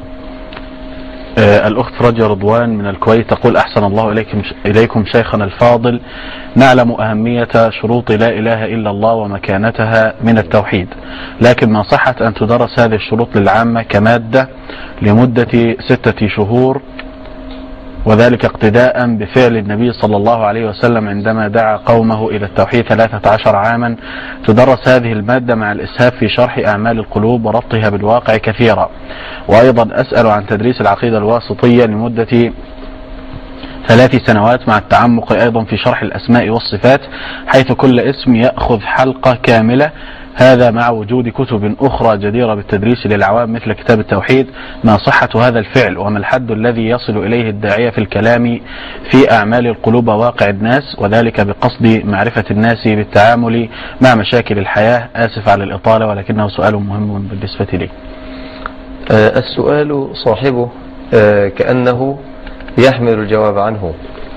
الأخت رجا رضوان من الكويت تقول: أحسن الله إليكم شيخنا الفاضل، نعلم أهمية شروط لا إله إلا الله ومكانتها من التوحيد، لكن ما صحة أن تدرس هذه الشروط للعامة كمادة لمدة 6 شهور، وذلك اقتداء بفعل النبي صلى الله عليه وسلم عندما دعا قومه إلى التوحيد 13 عاما. تدرس هذه المادة مع الإسهاب في شرح أعمال القلوب وربطها بالواقع كثيرا. وأيضا أسأل عن تدريس العقيدة الواسطية لمدة 3 سنوات مع التعمق أيضا في شرح الأسماء والصفات، حيث كل اسم يأخذ حلقة كاملة، هذا مع وجود كتب أخرى جديرة بالتدريس للعوام مثل كتاب التوحيد. ما صحة هذا الفعل، وما الحد الذي يصل إليه الداعية في الكلام في أعمال القلوب وواقع الناس، وذلك بقصد معرفة الناس بالتعامل مع مشاكل الحياة؟ آسف على الإطالة ولكنه سؤال مهم بالنسبة لي. السؤال صاحبه كأنه يحمل الجواب عنه.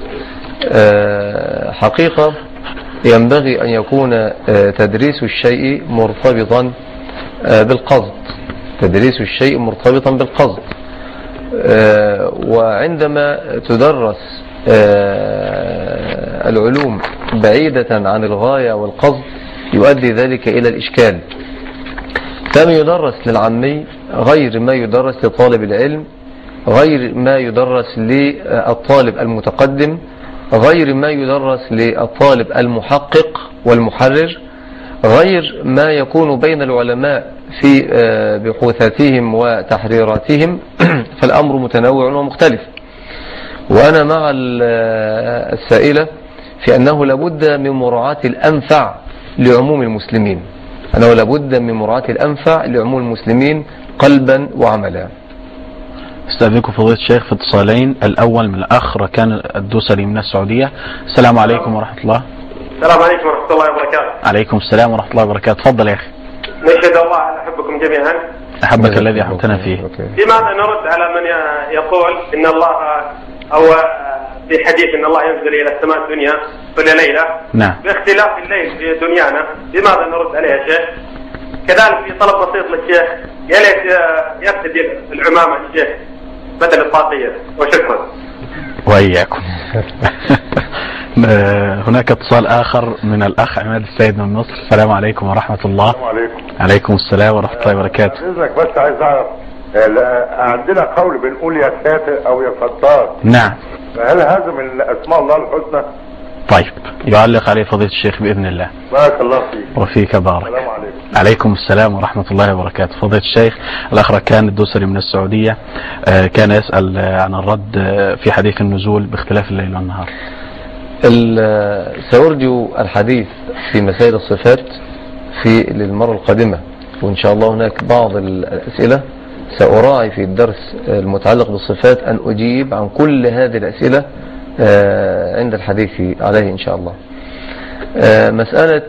حقيقة ينبغي أن يكون تدريس الشيء مرتبطا بالقصد، تدريس الشيء مرتبطا بالقصد. وعندما تدرس العلوم بعيدة عن الغاية والقصد يؤدي ذلك إلى الإشكال. فما يدرس للعامي غير ما يدرس لطالب العلم، غير ما يدرس للطالب المتقدم، غير ما يدرس للطالب المحقق والمحرر، غير ما يكون بين العلماء في بحوثاتهم وتحريراتهم. فالأمر متنوع ومختلف. وأنا مع السائلة في أنه لابد من مراعاة الأنفع لعموم المسلمين، أنه لابد من مراعاة الأنفع لعموم المسلمين قلبا وعملا. استأذنكم فضيلة الشيخ في اتصالين. الأول من الأخ ركان الدوسري من السعودية. السلام عليكم ورحمة الله. السلام عليكم ورحمة الله وبركاته. عليكم السلام ورحمة الله وبركاته. تفضل يا أخي. نشهد الله أن أحبكم جميعا. أحبك الذي أحببتنا فيه. لماذا نرد على من يقول إن الله أو في حديث إن الله ينزل إلى السماء الدنيا كل ليلة؟ نعم. باختلاف الليل في دنيانا، لماذا نرد عليه يا شيخ؟ كذلك في طلب بسيط للشيخ، يا ليت يبتدي العمامة الشيخ بدل الطاقية، وشكرا. وإياكم. هناك اتصال آخر من الأخ عماد السيد من مصر. السلام عليكم ورحمة الله. السلام عليكم. عليكم السلام ورحمة الله وبركاته. إذنك بس عايز أعرف، عندنا قول بنقول يا ساتر أو يا ستار. نعم. فهل هذا من أسماء الله الحسنى؟ طيب، يعلق عليه فضيلة الشيخ بإذن الله. بارك الله فيك. وفيك بارك. السلام عليكم. عليكم السلام ورحمة الله وبركاته. فضيلة الشيخ الأخ ركان الدوسري من السعودية كان يسأل عن الرد في حديث النزول باختلاف الليل والنهار. سأرجو الحديث في مسائل الصفات للمرة القادمة، وإن شاء الله هناك بعض الأسئلة سأراعي في الدرس المتعلق بالصفات أن أجيب عن كل هذه الأسئلة عند الحديث عليه إن شاء الله. مسألة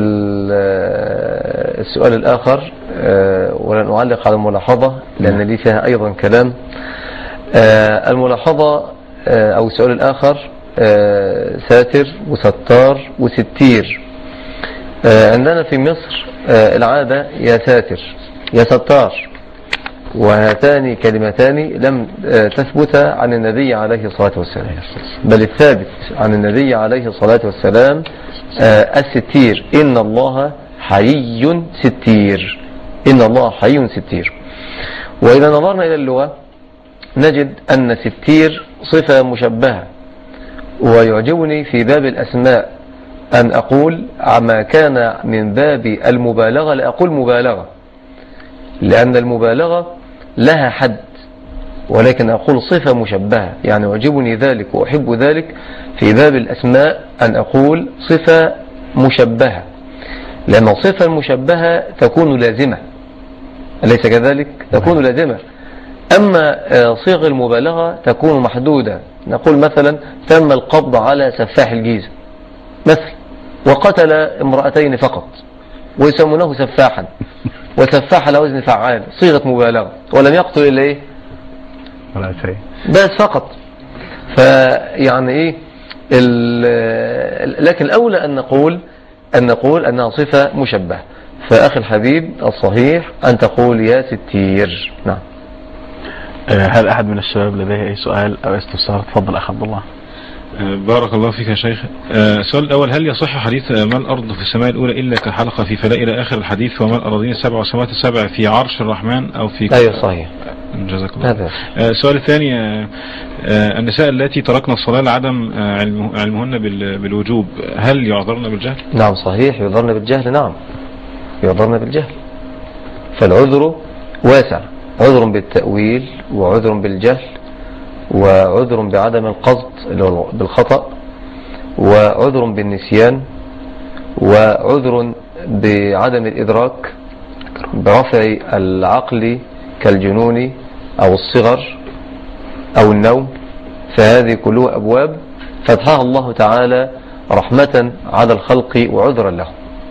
السؤال الآخر، ولن أعلق على الملاحظة لأن لي فيها أيضا كلام. الملاحظة أو السؤال الآخر، ساتر وستار وستير. عندنا في مصر العادة يا ساتر يا ستار، وهاتان كلمتان لم تثبت عن النبي عليه الصلاة والسلام، بل الثابت عن النبي عليه الصلاة والسلام الستير، إن الله حيي ستير، إن الله حيي ستير. وإذا نظرنا إلى اللغة نجد أن ستير صفة مشبهة، ويعجبني في باب الأسماء أن أقول ما كان من باب المبالغة لأقول مبالغة، لأن المبالغة لها حد، ولكن أقول صفة مشبهة، يعني يعجبني ذلك وأحب ذلك في باب الأسماء أن أقول صفة مشبهة، لأن الصفة المشبهة تكون لازمة، أليس كذلك؟ تكون لازمة. أما صيغ المبالغة تكون محدودة، نقول مثلا تم القبض على سفاح الجيزة مثل، وقتل امرأتين فقط، ويسمونه سفاحا، وسفاح على وزن فعال، صيغة مبالغة، ولم يقتل إلا إيه؟ بس فقط. فيعني إيه لكن الأولى أن نقول أنها صفة مشبهة. فأخي الحبيب الصحيح أن تقول يا ستير. نعم. هل أحد من الشباب لديه أي سؤال أو استفسار؟ تفضل أخ عبد الله. بارك الله فيك يا شيخ. السؤال الأول، هل يصح حديث ما الأرض في السماء الأولى إلا كحلقة في فلاء إلى آخر الحديث، وما الأراضين السبع والسماوات السبع في عرش الرحمن أو في أيوة صحيح. جزاك الله. السؤال الثاني، النساء التي تركن الصلاة لعدم علمهن بالوجوب هل يعذرن بالجهل؟ نعم صحيح، يعذرن بالجهل. نعم يعذرن بالجهل، فالعذر واسع، عذر بالتأويل وعذر بالجهل وعذر بعدم القصد بالخطأ وعذر بالنسيان وعذر بعدم الإدراك برفع العقل كالجنون أو الصغر أو النوم. فهذه كلها أبواب فتحها الله تعالى رحمة على الخلق وعذرا لهم.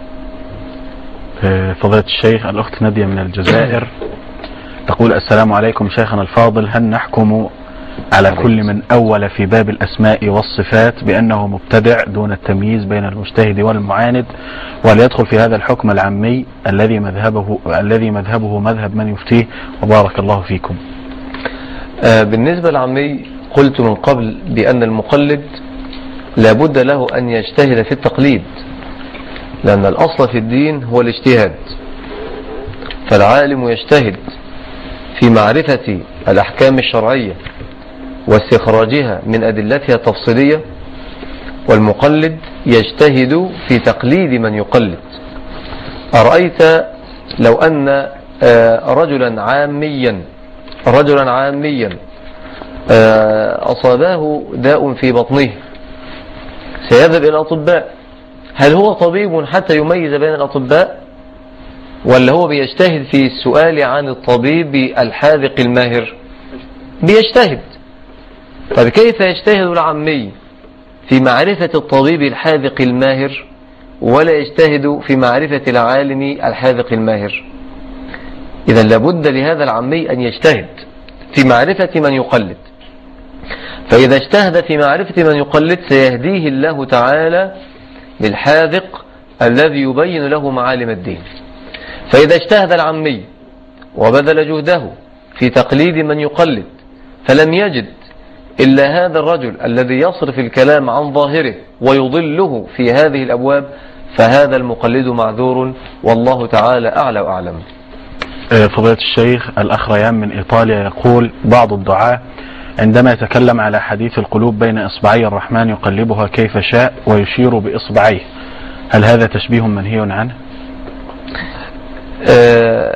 فضيلة الشيخ، الأخت نادية من الجزائر تقول: السلام عليكم شيخنا الفاضل، هل نحكم على كل من أول في باب الأسماء والصفات بأنه مبتدع دون التمييز بين المجتهد والمعاند، وهل يدخل في هذا الحكم العامي الذي مذهبه مذهب من يفتيه؟ وبارك الله فيكم. بالنسبة للعامي قلت من قبل بأن المقلد لابد له أن يجتهد في التقليد، لأن الأصل في الدين هو الاجتهاد، فالعالم يجتهد في معرفة الأحكام الشرعية واستخراجها من أدلتها التفصيلية، والمقلد يجتهد في تقليد من يقلد. أرأيت لو أن رجلا عاميا أصابه داء في بطنه سيذهب إلى الأطباء، هل هو طبيب حتى يميز بين الأطباء، ولا هو بيجتهد في السؤال عن الطبيب الحاذق الماهر؟ بيجتهد. طيب كيف يجتهد العامي في معرفة الطبيب الحاذق الماهر ولا يجتهد في معرفة العالم الحاذق الماهر؟ إذا لابد لهذا العامي أن يجتهد في معرفة من يقلد، فإذا اجتهد في معرفة من يقلد سيهديه الله تعالى بالحاذق الذي يبين له معالم الدين. فإذا اجتهد العامي وبذل جهده في تقليد من يقلد فلم يجد إلا هذا الرجل الذي يصرف الكلام عن ظاهره ويضله في هذه الأبواب، فهذا المقلد معذور، والله تعالى أعلى وأعلم. فضيلة الشيخ، الأخ ريان من إيطاليا يقول: بعض الدعاة عندما يتكلم على حديث القلوب بين إصبعي الرحمن يقلبها كيف شاء ويشير بإصبعيه، هل هذا تشبيه منهي عنه؟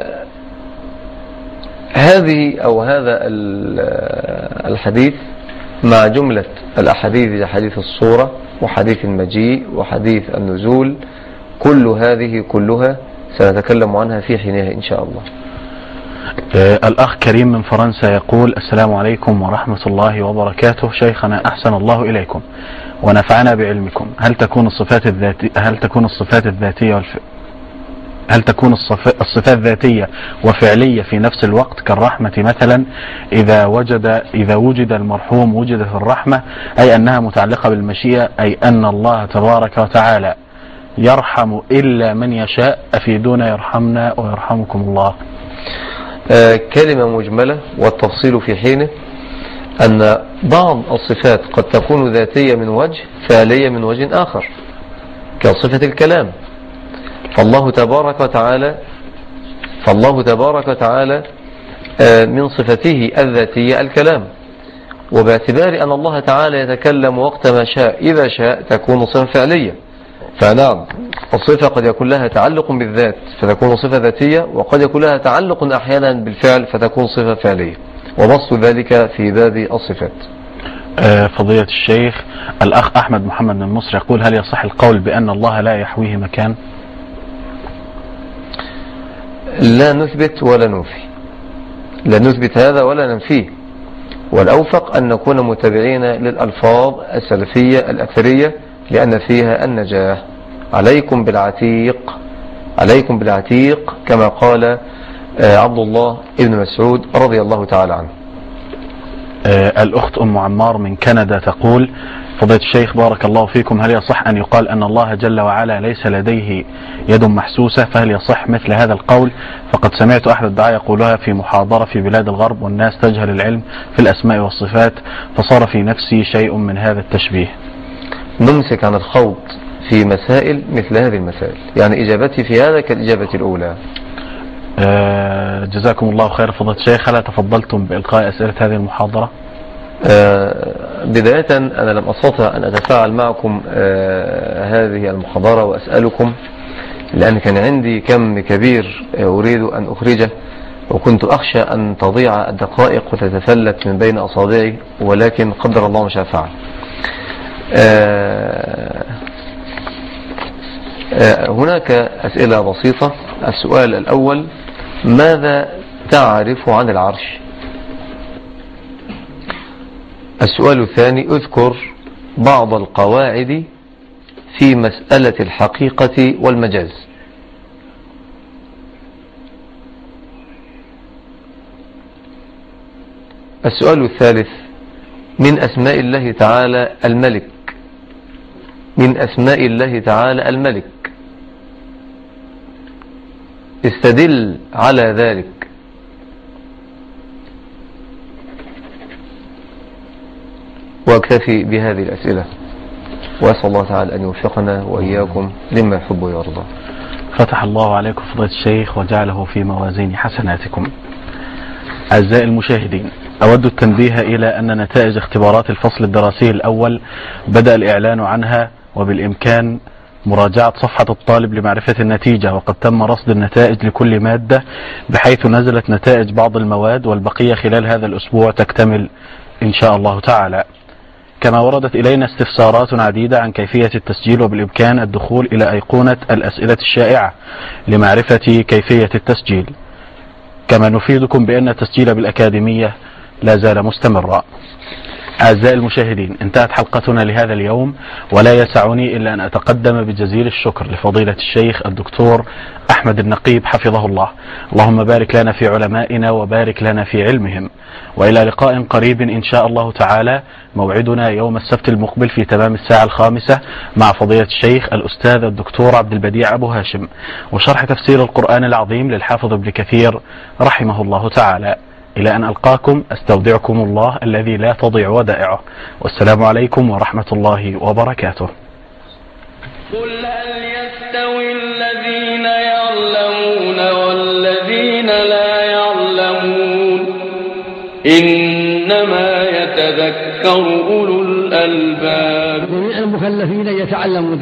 هذه أو هذا الحديث مع جملة الأحاديث، حديث الصورة وحديث المجيء وحديث النزول، كل هذه كلها سنتكلم عنها في حينها إن شاء الله. الأخ كريم من فرنسا يقول: السلام عليكم ورحمة الله وبركاته. شيخنا أحسن الله إليكم ونفعنا بعلمكم. هل تكون الصفات ذاتية وفعلية في نفس الوقت كالرحمة مثلا؟ إذا وجد المرحوم وجدت الرحمة، أي أنها متعلقة بالمشيئة، أي أن الله تبارك وتعالى يرحم إلا من يشاء؟ أفيدونا يرحمنا ويرحمكم الله. كلمة مجملة والتفصيل في حينه، أن بعض الصفات قد تكون ذاتية من وجه، فعلية من وجه آخر، كصفة الكلام. فالله تبارك وتعالى من صفته الذاتية الكلام، وباعتبار أن الله تعالى يتكلم وقت ما شاء إذا شاء تكون صفة فعلية. فنعم، الصفة قد يكون لها تعلق بالذات فتكون صفة ذاتية، وقد يكون لها تعلق أحيانا بالفعل فتكون صفة فعلية، وبسط ذلك في باب الصفات. فضيلة الشيخ، الأخ أحمد محمد من مصر يقول: هل يصح القول بأن الله لا يحويه مكان؟ لا نثبت ولا ننفي، لا نثبت هذا ولا ننفيه، والأوفق أن نكون متابعين للألفاظ السلفية الأكثرية، لأن فيها النجاة. عليكم بالعتيق كما قال عبد الله ابن مسعود رضي الله تعالى عنه. الأخت أم عمار من كندا تقول: فضيلة الشيخ بارك الله فيكم، هل يصح أن يقال أن الله جل وعلا ليس لديه يد محسوسة؟ فهل يصح مثل هذا القول؟ فقد سمعت أحد الدعاة يقولها في محاضرة في بلاد الغرب، والناس تجهل العلم في الأسماء والصفات، فصار في نفسي شيء من هذا التشبيه. نمسك عن الخوض في مسائل مثل هذه المسائل، يعني إجابتي في هذا كالإجابة الأولى. جزاكم الله خير. فضيلة الشيخ، هل تفضلتم بإلقاء أسئلة هذه المحاضرة؟ بداية أنا لم أستطع أن أتفاعل معكم هذه المحاضرة وأسألكم، لأن كان عندي كم كبير أريد أن أخرجه، وكنت أخشى أن تضيع الدقائق وتتفلت من بين أصابعي، ولكن قدر الله ما شاء فعل. هناك أسئلة بسيطة. السؤال الأول: ماذا تعرف عن العرش؟ السؤال الثاني: اذكر بعض القواعد في مسألة الحقيقة والمجاز. السؤال الثالث: من أسماء الله تعالى الملك، من أسماء الله تعالى الملك، استدل على ذلك. واكتفي بهذه الأسئلة، وأسأل الله تعالى أن يوفقنا وإياكم لما يحب ويرضى. فتح الله عليكم فضيلة الشيخ وجعله في موازين حسناتكم. أعزائي المشاهدين، أود التنبيه إلى أن نتائج اختبارات الفصل الدراسي الأول بدأ الإعلان عنها، وبالإمكان مراجعة صفحة الطالب لمعرفة النتيجة، وقد تم رصد النتائج لكل مادة، بحيث نزلت نتائج بعض المواد، والبقية خلال هذا الأسبوع تكتمل إن شاء الله تعالى. كما وردت إلينا استفسارات عديدة عن كيفية التسجيل، وبالإمكان الدخول إلى أيقونة الأسئلة الشائعة لمعرفة كيفية التسجيل. كما نفيدكم بأن التسجيل بالأكاديمية لا زال مستمرا. أعزائي المشاهدين، انتهت حلقتنا لهذا اليوم، ولا يسعني إلا أن أتقدم بجزيل الشكر لفضيلة الشيخ الدكتور أحمد النقيب حفظه الله. اللهم بارك لنا في علمائنا وبارك لنا في علمهم، وإلى لقاء قريب إن شاء الله تعالى. موعدنا يوم السبت المقبل في تمام 5:00 مع فضيلة الشيخ الأستاذ الدكتور عبد البديع أبو هاشم، وشرح تفسير القرآن العظيم للحافظ ابن كثير رحمه الله تعالى. إلى أن ألقاكم أستودعكم الله الذي لا تضيع ودائعه، والسلام عليكم ورحمة الله وبركاته. قل هل يستوي الذين يعلمون والذين لا يعلمون؟ إنما يتذكر أولو الألباب. المكلفين يتعلمون